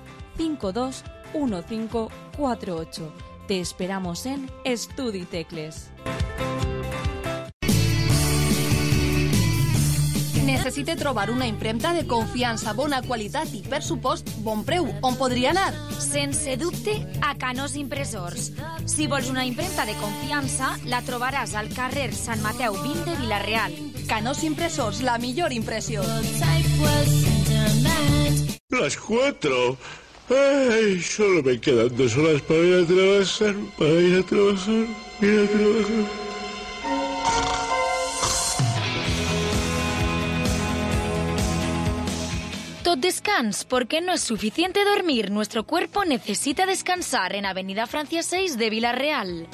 [SPEAKER 16] 521548. Te esperamos en Studitecles.
[SPEAKER 21] Necessite trobar una impremta de confiança, bona qualitat i, per supost, bon preu. On podria anar?
[SPEAKER 23] Sense dubte, a Canós Impressors. Si vols una impremta de confiança, la trobaràs al carrer Sant Mateu 20 de Vilarreal.
[SPEAKER 21] Canós Impressors, la millor impressió.
[SPEAKER 22] Las 4. Ay, solo me quedan 2 horas para ir a trabajar.
[SPEAKER 23] Tot descans, porque no es suficiente dormir. Nuestro cuerpo necesita descansar en Avenida Francia 6 de Vilarreal.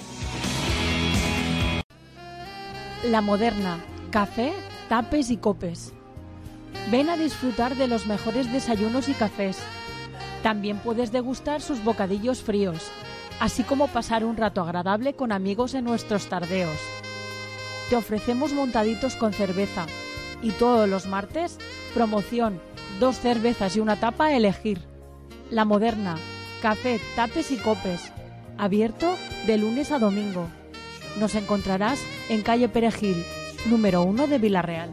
[SPEAKER 13] La Moderna, café, tapes y copes. Ven a disfrutar de los mejores desayunos y cafés. También puedes degustar sus bocadillos fríos, así como pasar un rato agradable con amigos en nuestros tardeos. Te ofrecemos montaditos con cerveza y todos los martes, promoción, 2 cervezas y una tapa a elegir. La Moderna, café, tapes y copes. Abierto de lunes a domingo. Nos encontrarás en calle Perejil, número 1 de Vilarreal.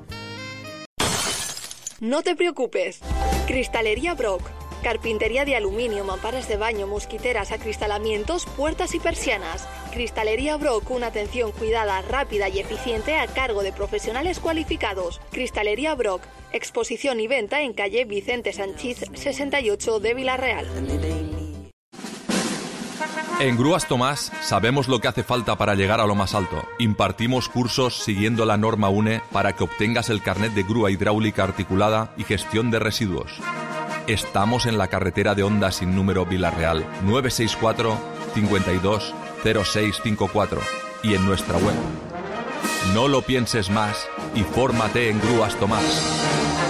[SPEAKER 24] No te preocupes. Cristalería Brock. Carpintería de aluminio, mamparas de baño, mosquiteras, acristalamientos, puertas y persianas. Cristalería Brock, una atención cuidada, rápida y eficiente a cargo de profesionales cualificados. Cristalería Brock, exposición y venta en calle Vicente Sanchís 68 de Vilarreal.
[SPEAKER 27] En Grúas Tomás sabemos lo que hace falta para llegar a lo más alto. Impartimos cursos siguiendo la norma UNE para que obtengas el carnet de grúa hidráulica articulada y gestión de residuos. Estamos en la carretera de Honda sin número Vilarreal, 964 52 0654 y en nuestra web. No lo pienses más y fórmate en Grúas Tomás.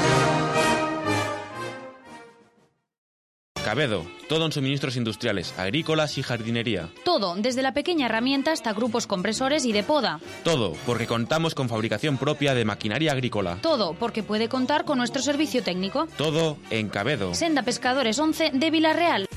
[SPEAKER 28] Cabedo, todo en suministros industriales, agrícolas y jardinería.
[SPEAKER 23] Todo, desde la pequeña herramienta hasta grupos compresores y de poda.
[SPEAKER 28] Todo, porque contamos con fabricación propia de maquinaria agrícola.
[SPEAKER 23] Todo, porque puede contar con nuestro servicio técnico.
[SPEAKER 28] Todo en Cabedo.
[SPEAKER 23] Senda Pescadores 11 de Vilarreal.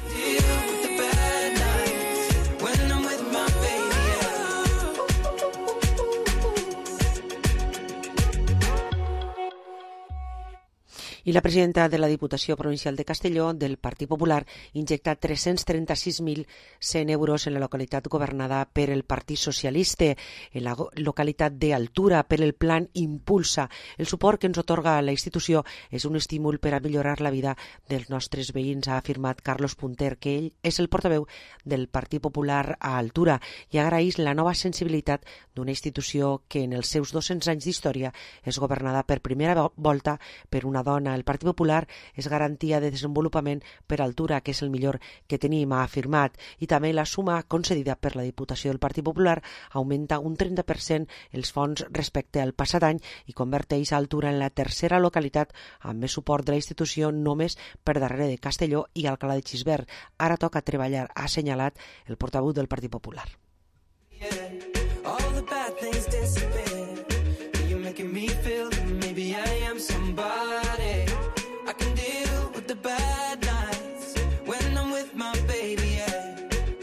[SPEAKER 4] I la presidenta de la Diputació Provincial de Castelló, del Partit Popular, injecta 336.100 euros en la localitat governada per el Partit Socialista, en la localitat d'Altura, per el Plan Impulsa. El suport que ens otorga la institució és un estímul per a millorar la vida dels nostres veïns, ha afirmat Carlos Punter, que ell és el portaveu del Partit Popular a Altura, i agraeix la nova sensibilitat d'una institució que en els seus 200 anys d'història és governada per primera volta per una dona. El Partit Popular és garantia de desenvolupament per Altura, que és el millor que tenim, ha afirmat. I també la suma concedida per la Diputació del Partit Popular augmenta un 30% els fons respecte al passat any i converteix Altura en la tercera localitat amb més suport de la institució, només per darrere de Castelló i Alcalá de Xivert. Ara toca treballar, ha assenyalat el portaveu del Partit Popular.
[SPEAKER 12] All the bad things disappear. You're making me feel that maybe I am somebody. I can deal with the bad nights when I'm with my baby, yeah.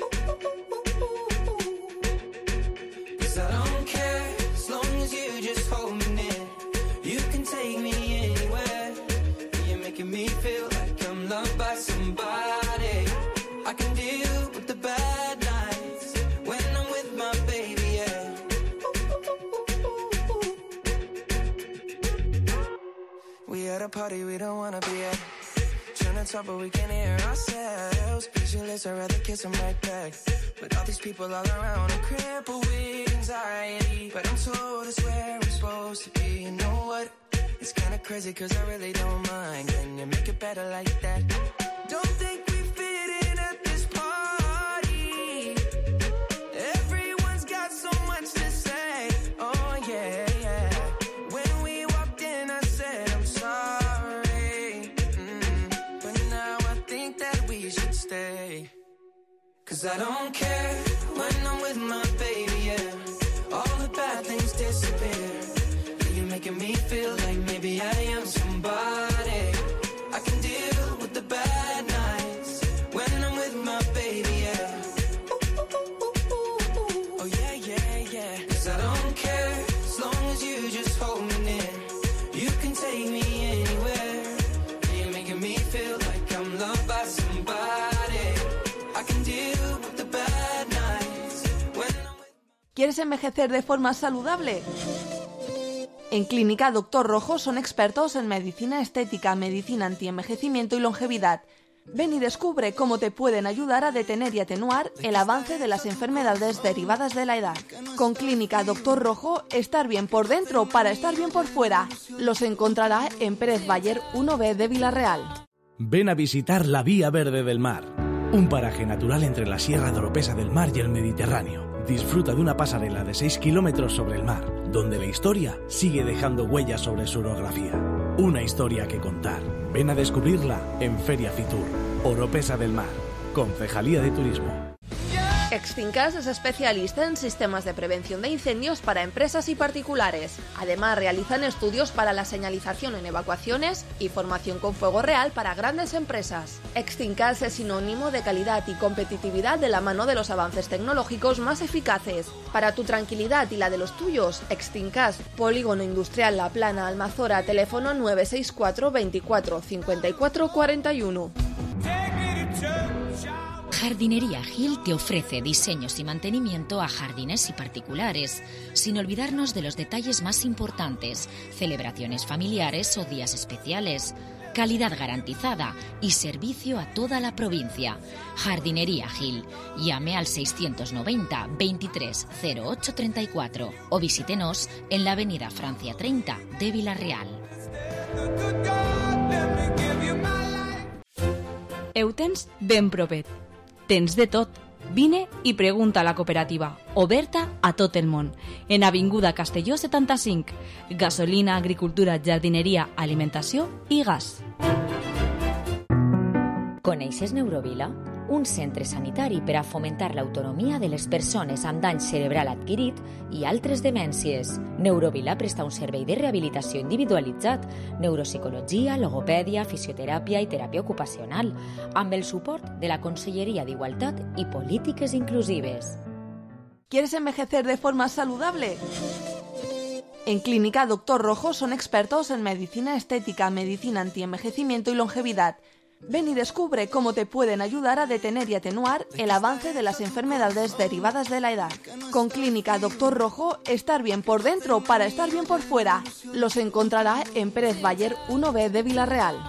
[SPEAKER 12] 'Cause I don't care as long as you just hold me near. You can take me anywhere. You're making me feel like I'm loved by somebody. I can deal with the bad a party we don't wanna be at. Trying to talk but we can't hear ourselves. Pictureless, I'd rather kiss them right back. But all these people all around are crippled with anxiety. But I'm told it's where I'm supposed to be. You know what? It's kinda crazy cause I really don't mind. Can you make it better like that? Don't think we fit in at this party. Everyone's got so much to say. Oh yeah, yeah. When we walked in I said I'm sorry. But now I think that we should stay. Cause I don't care when I'm with my baby, yeah. All the bad things disappear. You're making me feel like maybe I am somebody. I can deal with the bad nights when I'm with my baby, yeah. Oh yeah, yeah, yeah. Cause I don't care as long as you just hold me near. You can take me anywhere. You're making me feel like I'm loved by somebody. I can deal with the bad nights when I'm with...
[SPEAKER 24] ¿Quieres envejecer de forma saludable? En Clínica Doctor Rojo son expertos en medicina estética, medicina antienvejecimiento y longevidad. Ven y descubre cómo te pueden ayudar a detener y atenuar el avance de las enfermedades derivadas de la edad. Con Clínica Doctor Rojo, estar bien por dentro para estar bien por fuera. Los encontrará en Pérez Bayer 1B de Vila-real.
[SPEAKER 5] Ven a visitar la Vía Verde del Mar, un paraje natural entre la Sierra de Oropesa del Mar y el Mediterráneo. Disfruta de una pasarela de 6 kilómetros sobre el mar, donde la historia sigue dejando huellas sobre su orografía. Una historia que contar. Ven a descubrirla en Feria Fitur, Oropesa del Mar, Concejalía de Turismo.
[SPEAKER 24] Extincas es especialista en sistemas de prevención de incendios para empresas y particulares. Además, realizan estudios para la señalización en evacuaciones y formación con fuego real para grandes empresas. Extincas es sinónimo de calidad y competitividad de la mano de los avances tecnológicos más eficaces. Para tu tranquilidad y la de los tuyos, Extincas, Polígono Industrial La Plana, Almazora, teléfono 964 24 54 41.
[SPEAKER 2] Jardinería Gil te ofrece diseños y mantenimiento a jardines y particulares, sin olvidarnos de los detalles más importantes, celebraciones familiares o días especiales, calidad garantizada y servicio a toda la provincia. Jardinería Gil. Llame al 690 23 08 34 o visítenos en la avenida Francia 30 de Vila-real.
[SPEAKER 16] Eutens ben propet. Tens de tot. Vine i pregunta a la cooperativa, oberta a tot el món. En Avinguda Castelló 75. Gasolina, agricultura, jardineria, alimentació i gas.
[SPEAKER 2] Coneixes Neurovila? Un centre sanitari per a fomentar l'autonomia de les persones amb dany cerebral adquirit i altres demències. Neurovila presta un servei de rehabilitació individualitzat, neuropsicologia, logopèdia, fisioteràpia i teràpia ocupacional, amb el suport de la Conselleria d'Igualtat i Polítiques Inclusives.
[SPEAKER 24] ¿Quieres envejecer de forma saludable? En Clínica Doctor Rojo son expertos en medicina estética, medicina antienvejecimiento y longevidad. Ven y descubre cómo te pueden ayudar a detener y atenuar el avance de las enfermedades derivadas de la edad. Con Clínica Doctor Rojo, estar bien por dentro para estar bien por fuera. Los encontrará en Pérez Bayer 1B de Vila-real.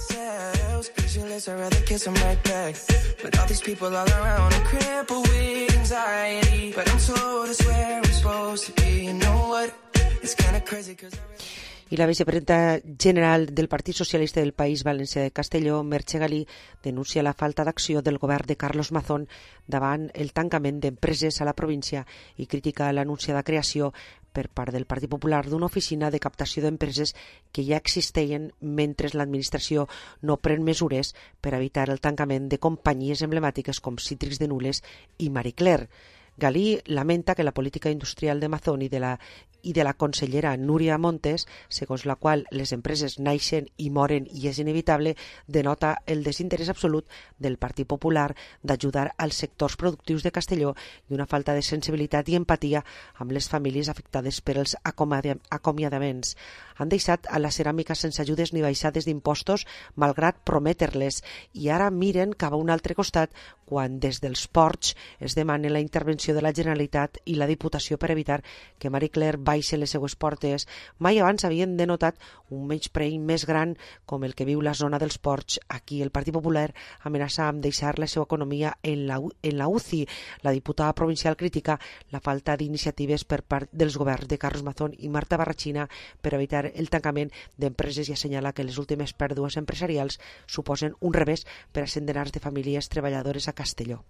[SPEAKER 4] I la vicepresidenta general del Partit Socialista del País Valencià de Castelló, Merche Galí, denuncia la falta d'acció del govern de Carlos Mazón davant el tancament d'empreses a la província i critica l'anunciada creació per part del Partit Popular d'una oficina de captació d'empreses que ja existeixen mentre l'administració no pren mesures per evitar el tancament de companyies emblemàtiques com Citrix de Nules i Marie Claire. Galí lamenta que la política industrial de Mazón i de la consellera Núria Montes, segons la qual les empreses naixen i moren i és inevitable, denota el desinterès absolut del Partit Popular d'ajudar als sectors productius de Castelló i una falta de sensibilitat i empatia amb les famílies afectades per els acomiadaments. Han deixat a la ceràmica sense ajudes ni baixades d'impostos, malgrat prometre-les, i ara miren cap a un altre costat quan des dels ports es demana la intervenció l'Administració de la Generalitat i la Diputació per evitar que Marie Claire baixi les seues portes. Mai abans havien denotat un menyspreu més gran com el que viu la zona dels ports. Aquí el Partit Popular amenaça amb deixar la seva economia en la UCI. La diputada provincial critica la falta d'iniciatives per part dels governs de Carlos Mazón i Marta Barrachina per evitar el tancament d'empreses i assenyala que les últimes pèrdues empresarials suposen un revés per a centenars de famílies treballadores a Castelló.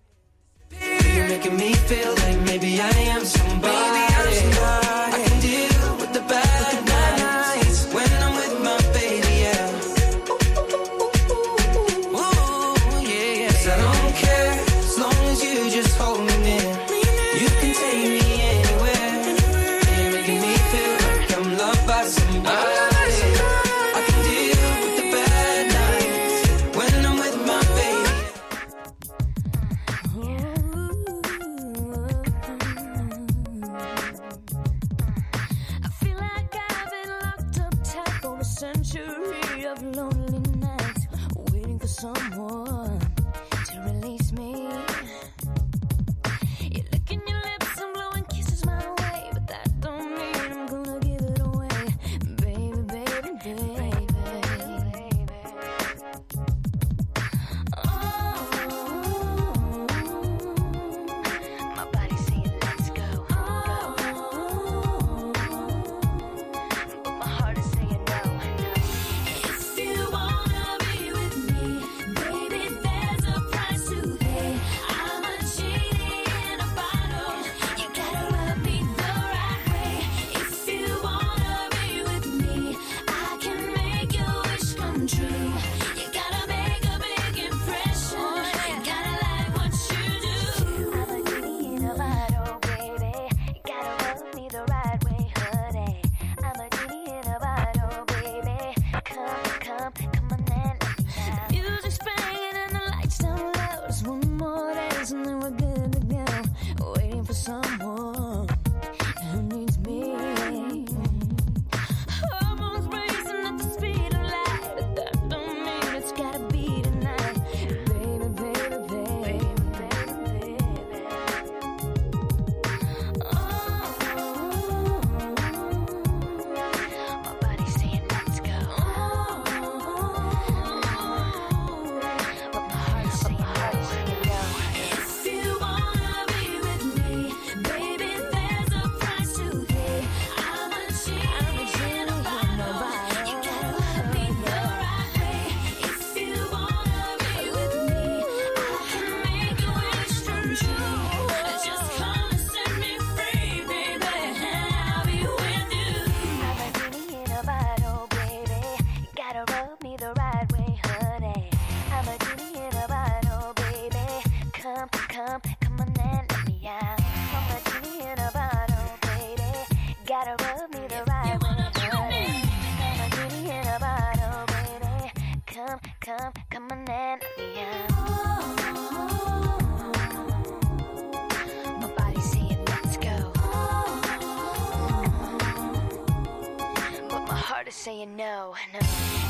[SPEAKER 7] Saying no, no.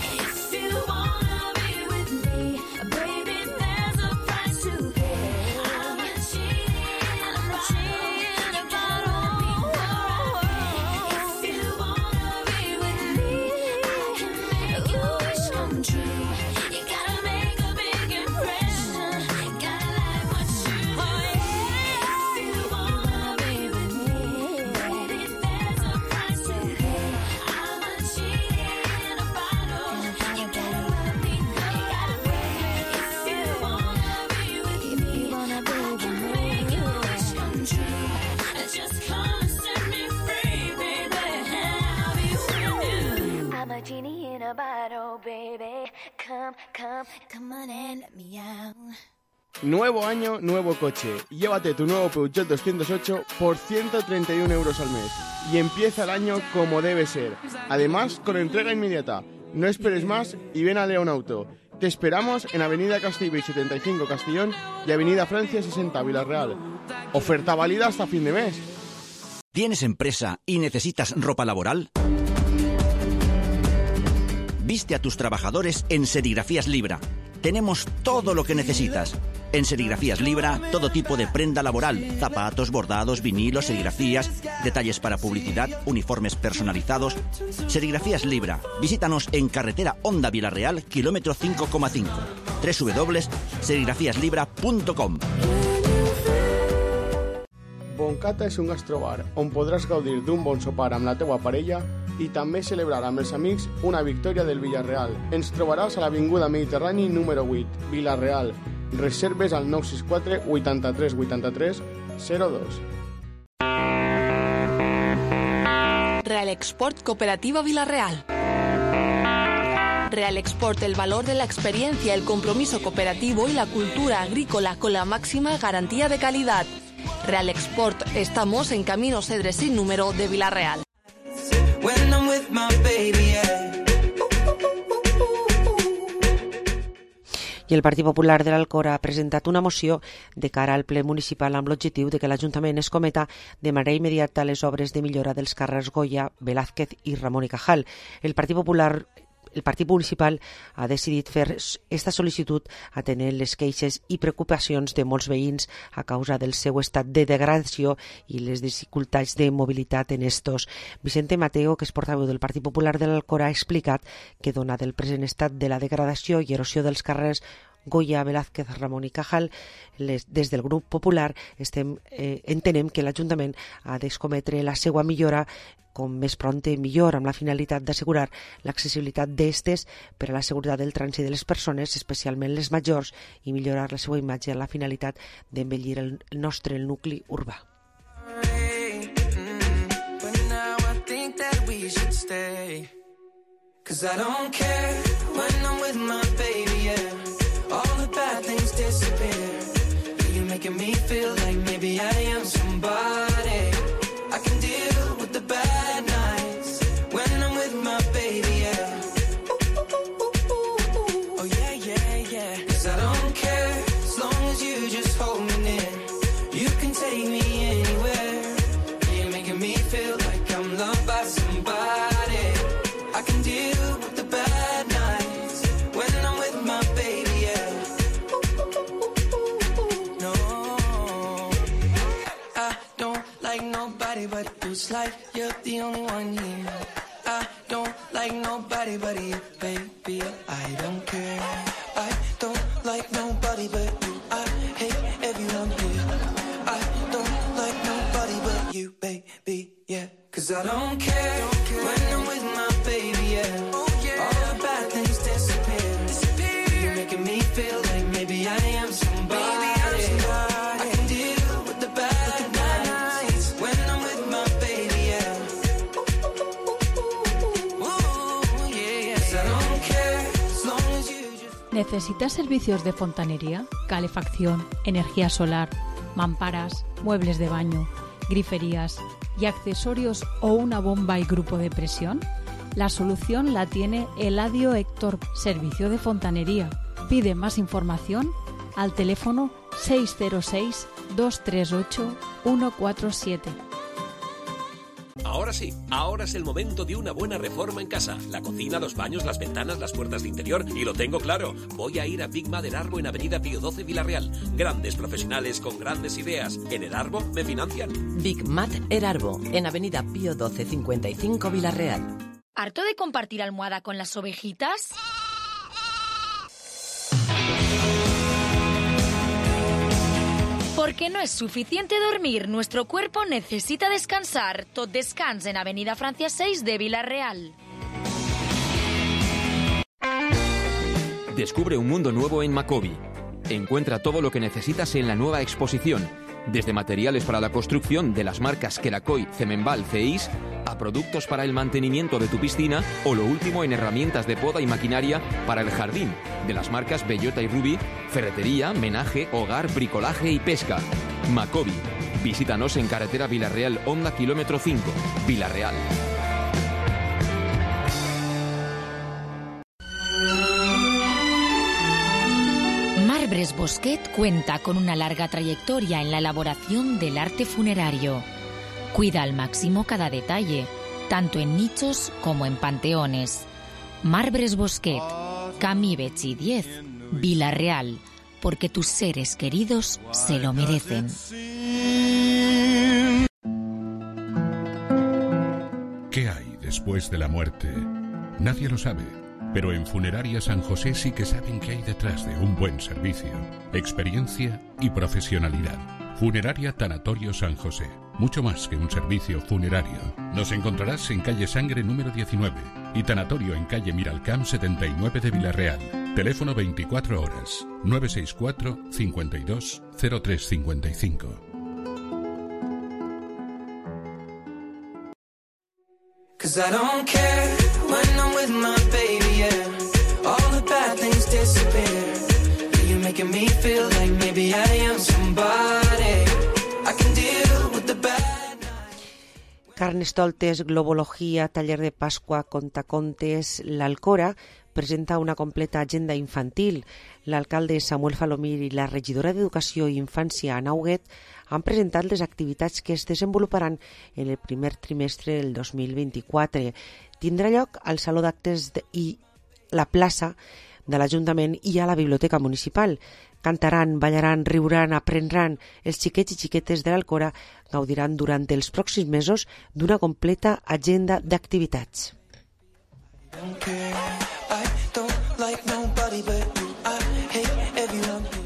[SPEAKER 7] If you wanna be with me, baby, there's a price to pay. I'm a cheating about all. If you wanna be with me, I can make your wish come true. You gotta make a big impression. Gotta like what you do. If you wanna be with me, baby, there's a price to pay. I'm a cheating about all. You gotta let me go. If you wanna be with me, I can make your wish come true. Just come and set me free, baby. I'll be with you. I'm a genie in a bottle, baby. Come on and let me out.
[SPEAKER 8] Nuevo año, nuevo coche. Llévate tu nuevo Peugeot 208 por 131 euros al mes. Y empieza el año como debe ser. Además, con entrega inmediata. No esperes más y ven a León Auto. Te esperamos en Avenida Castellbell 75 Castellón y Avenida Francia 60 Villarreal. Oferta válida hasta fin de mes.
[SPEAKER 15] ¿Tienes empresa y necesitas ropa laboral? Viste a tus trabajadores en Serigrafías Libra.
[SPEAKER 6] tenemos todo lo que necesitas. En Serigrafías Libra, todo tipo de prenda laboral, zapatos, bordados, vinilos, serigrafías, detalles para publicidad, uniformes personalizados. Serigrafías Libra, visítanos en carretera Honda Vilareal, kilómetro 5,5. www.serigrafiaslibra.com.
[SPEAKER 8] Boncata és un gastrobar on podràs gaudir d'un bon sopar amb la teua parella i també celebrar amb els amics una victòria del Villarreal. Ens trobaràs a l'Avinguda Mediterrani número 8, Villarreal. Reserves al 964 83 83 02.
[SPEAKER 24] Real Export Cooperativa Villarreal. Real Export, el valor de la experiencia, el compromiso cooperativo y la cultura agrícola con la máxima garantía de calidad. Real Export, estamos en Camino Cedres sin número de Villarreal.
[SPEAKER 12] When I'm with my baby, yeah.
[SPEAKER 4] I el Partit Popular de l'Alcora ha presentat una moció de cara al ple municipal amb l'objectiu de que l'Ajuntament es cometa de manera immediata les obres de millora dels carrers Goya, Velázquez i Ramon y Cajal. El Partit Municipal ha decidit fer esta sol·licitud atenent les queixes i preocupacions de molts veïns a causa del seu estat de degradació i les dificultats de mobilitat en estos. Vicente Mateo, que és portaveu del Partit Popular de l'Alcora, ha explicat que, donat el present estat de la degradació i erosió dels carrers Goya, Velázquez, Ramon y Cajal, des del grup popular entenem que l'Ajuntament ha d'escometre la seva millora com més prompte millor, amb la finalitat d'assegurar l'accessibilitat d'estes per a la seguretat del trànsit de les persones, especialment les majors, i millorar la seva imatge amb la finalitat d'embellir el nostre nucli urbà.
[SPEAKER 12] But now I think that we should stay. 'Cause I don't care when I'm with my baby, yeah. All the bad things disappear. You're making me feel like maybe I am somebody. I can deal with the bad nights when I'm with my baby, yeah. Oh yeah, yeah, yeah. 'Cause I don't care as long as you just hold me near. You can take me anywhere. You're making me feel like I'm loved by somebody. I can deal with the bad nights when I'm with my baby, yeah. No, I don't like nobody but you. It's like you're the only one here. I don't like nobody but you, baby. I don't care. I don't like nobody but you. I hate everyone here. I don't like nobody but you, baby, yeah. 'Cause I don't care when I'm with my baby, yeah. All the bad things disappear. You're making me feel like maybe I am somebody. I can deal with the bad nights when I'm with my baby, yeah. Ooh, yeah, yeah. 'Cause I don't care as long as you just...
[SPEAKER 13] ¿Necesitas servicios de fontanería, calefacción, energía solar, mamparas, muebles de baño, griferías y accesorios o una bomba y grupo de presión? La solución la tiene Eladio Héctor, servicio de fontanería. Pide más información al teléfono 606-238-147.
[SPEAKER 9] Ahora sí, ahora es el momento de una buena reforma en casa. La cocina, los baños, las ventanas, las puertas de interior. Y lo tengo claro, voy a ir a Big Mat Erarbo en Avenida Pío XII Villarreal. Grandes profesionales con grandes ideas. En Erarbo me financian.
[SPEAKER 10] Big Mat Erarbo, en Avenida Pío XII 55 Villarreal.
[SPEAKER 23] ¿Harto de compartir almohada con las ovejitas? Porque no es suficiente dormir, nuestro cuerpo necesita descansar. Tot Descans en Avenida Francia 6 de Villarreal.
[SPEAKER 11] Descubre un mundo nuevo en Macobi. Encuentra todo lo que necesitas en la nueva exposición, desde materiales para la construcción de las marcas Kerakoy, Cemenbal, CEIS, a productos para el mantenimiento de tu piscina o lo último en herramientas de poda y maquinaria para el jardín, de las marcas Bellota y Ruby, ferretería, menaje, hogar, bricolaje y pesca. Macobi. Visítanos en carretera Villarreal Honda kilómetro 5, Villarreal.
[SPEAKER 23] Marbres Bosquet cuenta con una larga trayectoria en la elaboración del arte funerario. Cuida al máximo cada detalle, tanto en nichos como en panteones. Marbres Bosquet, Camí Betxí 10, Vila-real, porque tus seres queridos se lo merecen.
[SPEAKER 1] ¿Qué hay después de la muerte? Nadie lo sabe, pero en Funeraria San José sí que saben qué hay detrás de un buen servicio, experiencia y profesionalidad. Funeraria Tanatorio San José, mucho más que un servicio funerario. Nos encontrarás en calle Sangre número 19 y Tanatorio en calle Miralcamp 79 de Vila-real. Teléfono 24 horas, 964 52 0355.
[SPEAKER 12] Cause I don't care when I'm with my baby, yeah. All the bad things disappear. You're making me feel like maybe I am somebody. I can deal with the bad.
[SPEAKER 4] Carnestoltes, Globología, Taller de Pascua, Contacontes, l'Alcora presenta una completa agenda infantil. L'alcalde Samuel Falomir i la regidora d'Educació i Infància, Anna Huguet, han presentat les activitats que es desenvoluparan en el primer trimestre del 2024. Tindrà lloc al Saló d'Actes i la plaça de l'Ajuntament i a la Biblioteca Municipal. Cantaran, ballaran, riuran, aprendran. Els xiquets i xiquetes de l'Alcora gaudiran durant els pròxims mesos d'una completa agenda d'activitats.
[SPEAKER 12] I don't like nobody but you. I hate everyone here.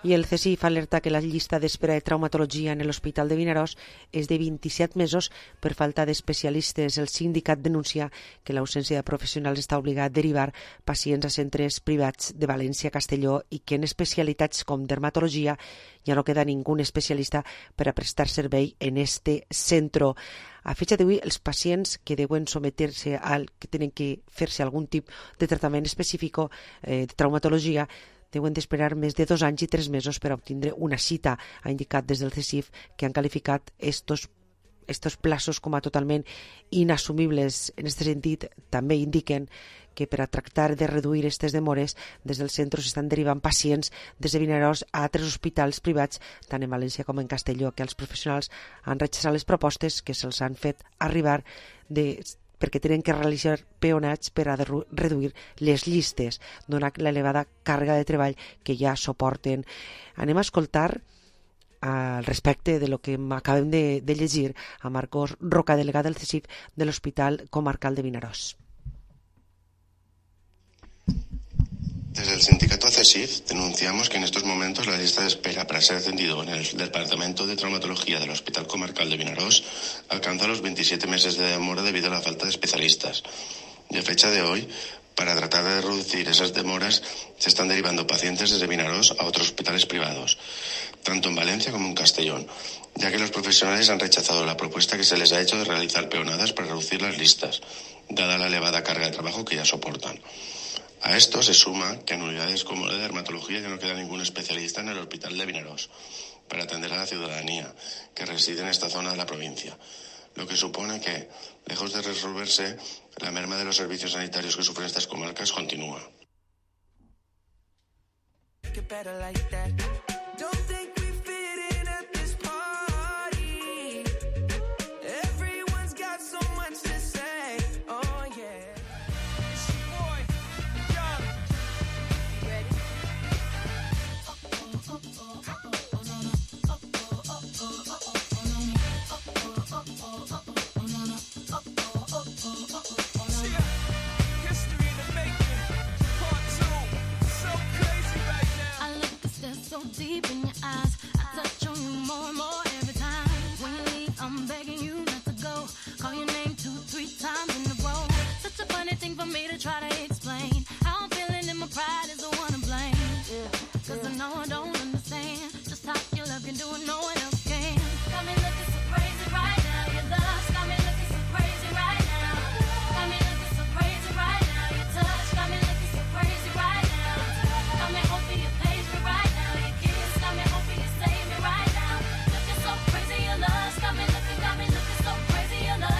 [SPEAKER 4] I el CSIF alerta que la llista d'espera de traumatologia en l'Hospital de Vinaròs és de 27 mesos per falta d'especialistes. El sindicat denuncia que l'ausència de professionals està obligat a derivar pacients a centres privats de València, Castelló i que en especialitats com dermatologia ja no queda ningú especialista per a prestar servei en este centre. A fecha d'avui, els pacients que deuen someter-se que tenen que fer-se algun tipus de tractament específic de traumatologia deuen d'esperar més de 2 anys i 3 mesos per a obtindre una cita. Ha indicat des del CSIF que han qualificat estos plazos com a totalment inassumibles. En aquest sentit, també indiquen que per a tractar de reduir aquestes demores, des del centre s'estan derivant pacients des de Vinaròs a altres hospitals privats, tant en València com en Castelló, que els professionals han rechaçat les propostes que se'ls han fet arribar perquè tenen que realitzar peonats per a reduir les llistes, donat l'elevada càrrega de treball que ja suporten. Anem a escoltar al respecte de lo que acabem de llegir a Marcos Roca, delegat del CSIF de l'Hospital Comarcal de Vinaròs.
[SPEAKER 3] Desde el sindicato CSIF denunciamos que en estos momentos la lista de espera para ser atendido en el Departamento de Traumatología del Hospital Comarcal de Vinaròs alcanza los 27 meses de demora debido a la falta de especialistas. Y a fecha de hoy, para tratar de reducir esas demoras, se están derivando pacientes desde Vinaròs a otros hospitales privados, tanto en Valencia como en Castellón, ya que los profesionales han rechazado la propuesta que se les ha hecho de realizar peonadas para reducir las listas, dada la elevada carga de trabajo que ya soportan. A esto se suma que en unidades como la de dermatología ya no queda ningún especialista en el hospital de Vinaròs para atender a la ciudadanía que reside en esta zona de la provincia, lo que supone que, lejos de resolverse, la merma de los servicios sanitarios que sufren estas comarcas continúa.
[SPEAKER 7] So deep in your eyes, I touch on you more and more every time. When you leave, I'm begging you not to go. Call your name 2-3 times in a row. Such a funny thing for me to try to explain. How I'm feeling and my pride is the one to blame. Cause I know I don't understand just how your love can do it, no one else can. Got me looking so crazy right now. Your love's got me looking so crazy right now. Got me looking so crazy right now. Your touch got me looking so crazy right now. Got me hoping you page me right now. Got me hoping you save me right now. Looking so crazy, your love got me looking so crazy, your love.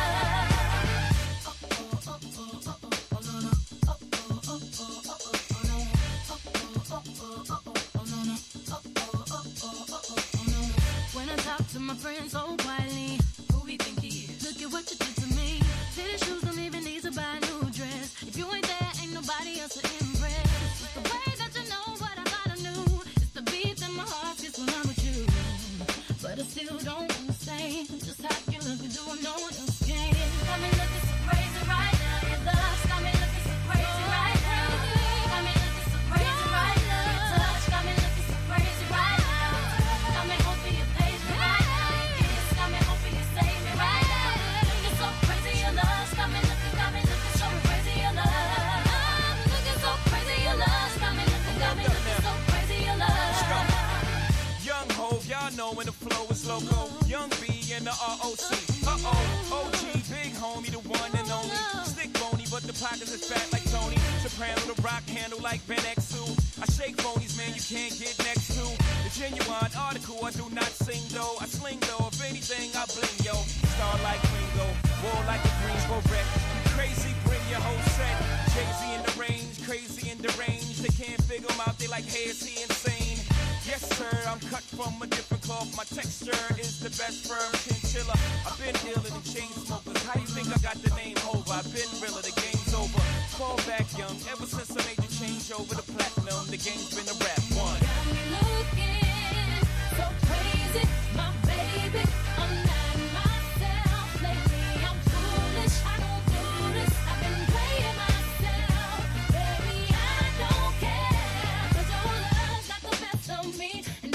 [SPEAKER 7] When I talk to my friends so quietly, who we think he is? Look at what you did to me. Fitted shoes don't even need to buy a new dress. If you ain't there, ain't nobody else to impress. It's the way that you know what I thought I knew. My heart gets when I'm with you, but I still don't understand just how you look and do what no one else can. Got me looking so crazy right now. Your love's got me looking so crazy right now. Got me looking so crazy right now. Your touch got me looking so crazy right now. Got me hoping you page me right now. Your kiss got me hoping you save me right now. Looking so crazy, your love's got me looking so crazy, your love. I'm looking so crazy, your love's got me looking so crazy, your love.
[SPEAKER 14] Young Hov, y'all know when the flow is loco. Young B and the ROC. OG, big homie, the one and only. Stick bony, but the pockets is fat like Tony. Soprano, the rock handle like Ben X2. I shake phonies, man, you can't get next to. The genuine article, I do not sing though. I sling though, if anything, I bling yo. Star like Ringo, war like a Greensboro wreck. Crazy, bring your whole set. Jay-Z in the range, crazy in the range. They can't figure him out, they like, hey, is he insane? Yes, sir, I'm cut from a different cloth. My texture is the best firm chinchilla. I've been dealing in chain smokers. How you think I got the name over? I've been realer, the game's over. Fall back young, ever since I made the change over to platinum, the game's been a rap one.
[SPEAKER 7] Got me looking so crazy, my baby. I'm not myself lately. I'm foolish, I don't do this. I've been playing myself, baby. I don't care, 'cause your love got the best of me.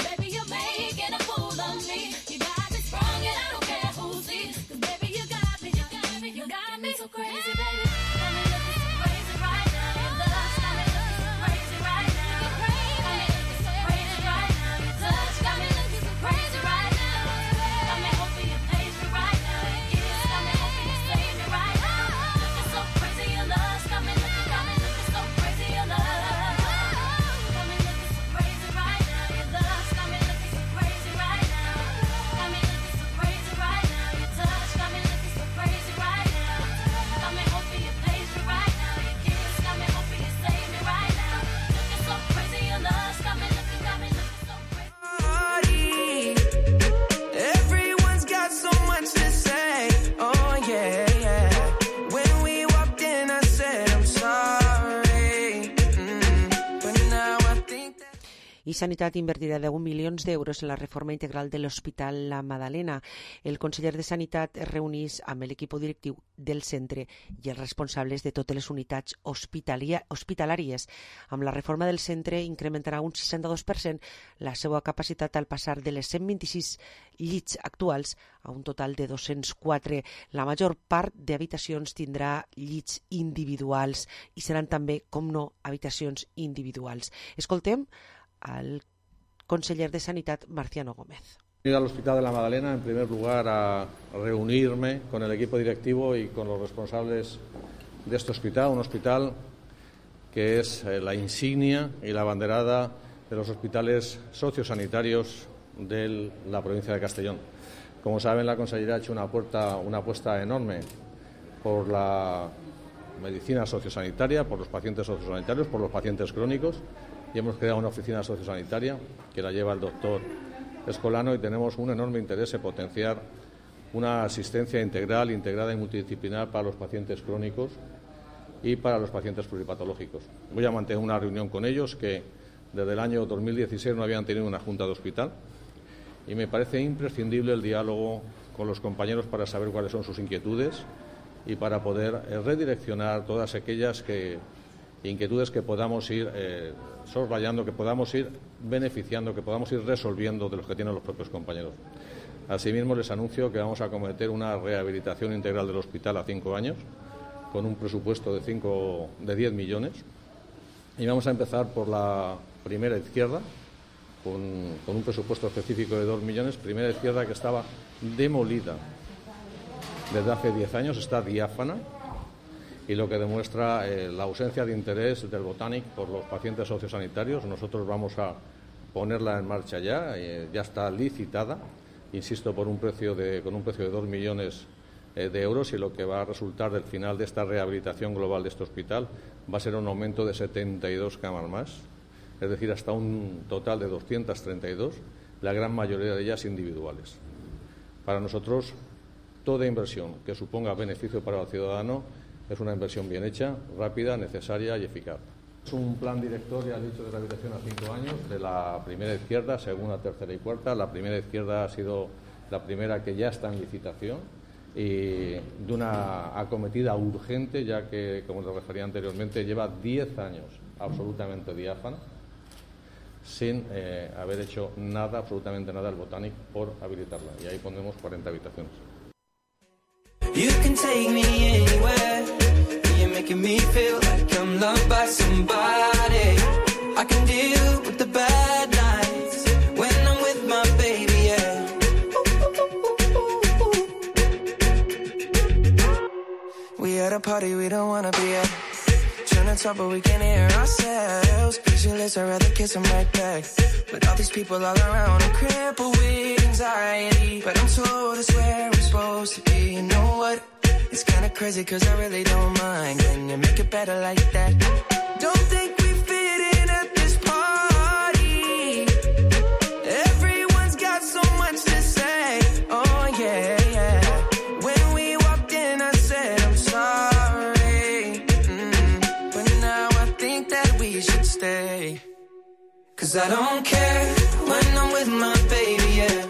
[SPEAKER 4] I Sanitat invertirà 10 milions d'euros en la reforma integral de l'Hospital La Madalena. El conseller de Sanitat es reunís amb l'equip directiu del centre i els responsables de totes les unitats hospitalàries. Amb la reforma del centre incrementarà un 62% la seva capacitat al passar de les 126 llits actuals a un total de 204. La major part d'habitacions tindrà llits individuals i seran també, com no, habitacions individuals. Escoltem al conseller de Sanitat, Marciano Gómez.
[SPEAKER 17] Ir al Hospital de la Madalena, en primer lugar, a reunirme con el equipo directivo y con los responsables de este hospital, un hospital que es la insignia y la abanderada de los hospitales sociosanitarios de la provincia de Castellón. Como saben, la Consellería ha hecho una apuesta enorme por la medicina sociosanitaria, por los pacientes sociosanitarios, por los pacientes crónicos, y hemos creado una oficina sociosanitaria que la lleva el doctor Escolano, y tenemos un enorme interés en potenciar una asistencia integral, integrada y multidisciplinar para los pacientes crónicos y para los pacientes pluripatológicos. Voy a mantener una reunión con ellos que desde el año 2016 no habían tenido una junta de hospital, y me parece imprescindible el diálogo con los compañeros para saber cuáles son sus inquietudes y para poder redireccionar todas aquellas inquietudes que podamos ir soslayando, que podamos ir beneficiando, que podamos ir resolviendo de los que tienen los propios compañeros. Asimismo, les anuncio que vamos a acometer una rehabilitación integral del hospital a 5 años, con un presupuesto de 10 millones, y vamos a empezar por la primera izquierda, con un presupuesto específico de 2 millones, primera izquierda que estaba demolida desde hace 10 años, está diáfana, y lo que demuestra la ausencia de interés del Botanic por los pacientes sociosanitarios. Nosotros vamos a ponerla en marcha ya está licitada, insisto, con un precio de 2 millones de euros, y lo que va a resultar del final de esta rehabilitación global de este hospital va a ser un aumento de 72 camas más, es decir, hasta un total de 232, la gran mayoría de ellas individuales. Para nosotros, toda inversión que suponga beneficio para el ciudadano es una inversión bien hecha, rápida, necesaria y eficaz. Es un plan director, ya he dicho, de rehabilitación a 5 años, de la primera izquierda, segunda, tercera y cuarta. La primera izquierda ha sido la primera que ya está en licitación, y de una acometida urgente, ya que, como les refería anteriormente, lleva 10 años absolutamente diáfana, sin haber hecho nada, absolutamente nada, el Botanic por habilitarla. Y ahí pondremos 40 habitaciones.
[SPEAKER 12] You can take me anywhere. You're making me feel like I'm loved by somebody. I can deal with the bad nights when I'm with my baby, yeah. We at a party we don't wanna be at. Trying to talk but we can't hear ourselves. Pictureless, I'd rather kiss them right back. But all these people all around, I'm crippled with anxiety. But I'm told it's where I'm supposed to be. You know what? It's kinda crazy cause I really don't mind. Can you make it better like that? Don't think we fit in at this party. Everyone's got so much to say. Oh yeah, yeah. When we walked in I said I'm sorry. But now I think that we should stay. Cause I don't care when I'm with my baby, yeah.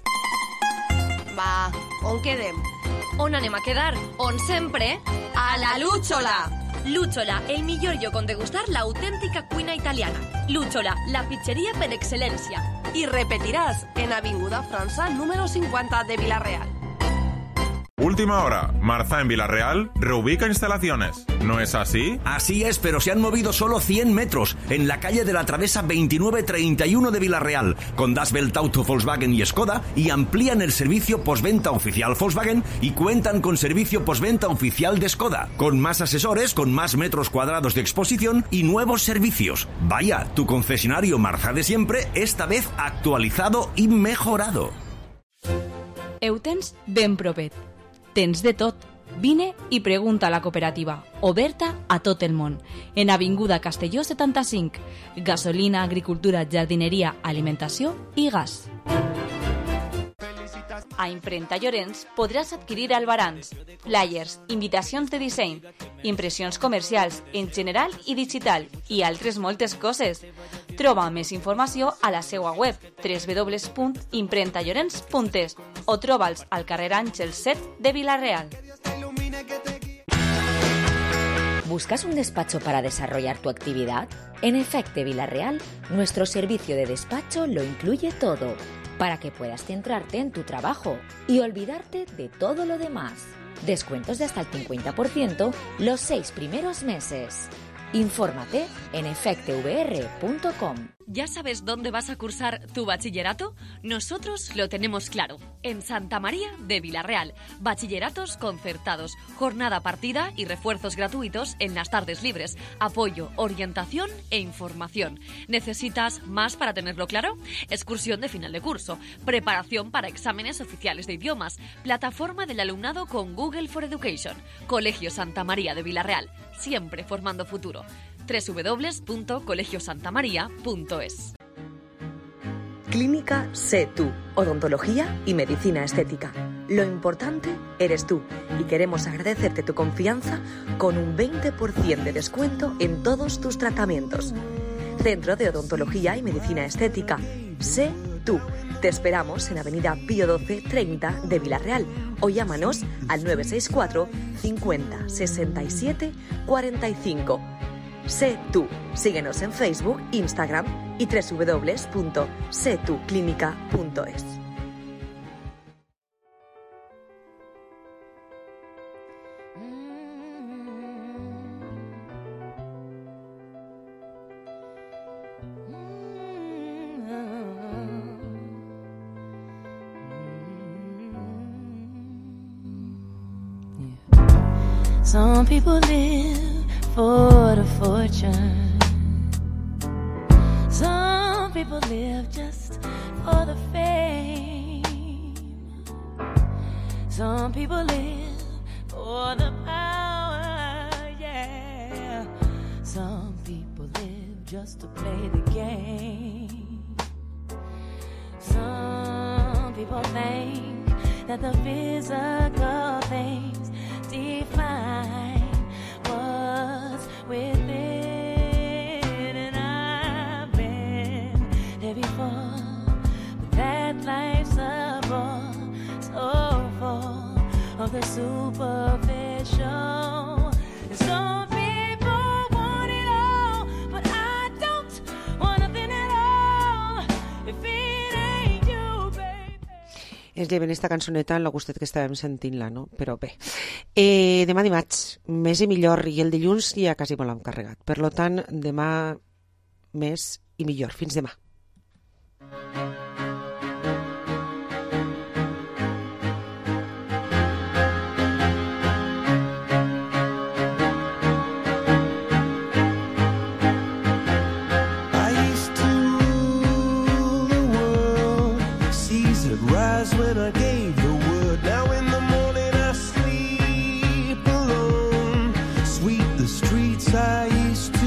[SPEAKER 18] Va, on quedem? On anem a quedar? On sempre? A la Lúchola!
[SPEAKER 16] Lúchola, el millor lloc on degustar l'autèntica cuina italiana. Lúchola, la pizzeria per excel·lència.
[SPEAKER 24] Y repetirás en Avinguda França número 50 de Villarreal.
[SPEAKER 19] Última hora. Marza en Villarreal reubica instalaciones. ¿No es así?
[SPEAKER 15] Así es, pero se han movido solo 100 metros en la calle de la Travesa 2931 de Villarreal, con Das Welt Auto Volkswagen y Skoda, y amplían el servicio postventa oficial Volkswagen y cuentan con servicio postventa oficial de Skoda, con más asesores, con más metros cuadrados de exposición y nuevos servicios. Vaya, tu concesionario Marza de siempre, esta vez actualizado y mejorado.
[SPEAKER 16] Ho tens ben propet. Tens de tot. Vine i pregunta a la cooperativa, oberta a tot el món. En Avinguda Castelló 75. Gasolina, agricultura, jardineria, alimentació i gas. A Imprenta Llorenç podràs adquirir albarans, flyers, invitacions de disseny, impressions comercials en general i digital i altres moltes coses. Troba més informació a la seva web www.imprentallorenç.es o troba'ls al carrer Àngel 7 de Vila-real.
[SPEAKER 2] ¿Buscas un despacho para desarrollar tu actividad? En Efecte Vila-real, nuestro servicio de despacho lo incluye todo, para que puedas centrarte en tu trabajo y olvidarte de todo lo demás. Descuentos de hasta el 50% los 6 primeros meses. Infórmate en efectevr.com.
[SPEAKER 18] ¿Ya sabes dónde vas a cursar tu bachillerato? Nosotros lo tenemos claro. En Santa María de Vila-real. Bachilleratos concertados, jornada partida y refuerzos gratuitos en las tardes libres. Apoyo, orientación e información. ¿Necesitas más para tenerlo claro? Excursión de final de curso, preparación para exámenes oficiales de idiomas, plataforma del alumnado con Google for Education. Colegio Santa María de Vila-real. Siempre formando futuro. www.colegiosantamaria.es.
[SPEAKER 5] Clínica Sé Tú, odontología y medicina estética. Lo importante eres tú y queremos agradecerte tu confianza con un 20% de descuento en todos tus tratamientos. Centro de Odontología y Medicina Estética. Sé Tú. Te esperamos en Avenida Pío 12 30 de Vila-real o llámanos al 964 50 67 45. Sé Tú. Síguenos en Facebook, Instagram y www.setuclinica.es.
[SPEAKER 7] Some people live for the fortune. Some people live just for the fame. Some people live for the power, yeah. Some people live just to play the game. Some people think that the physical things define what's within, and I've been there before, but that life's a bore, so full of the superficial. And some people want it all, but I don't want nothing at all if it ain't you, baby.
[SPEAKER 4] És llevant esta cançoneta en la gustet que estàvem sentint-la, no? Però bé. Demà dimarts, més i millor, i el dilluns ja quasi me l'hem carregat. Per lo tant, demà més i millor. Fins demà.
[SPEAKER 12] When I gave the word, now in the morning I sleep alone. Sweep the streets I used to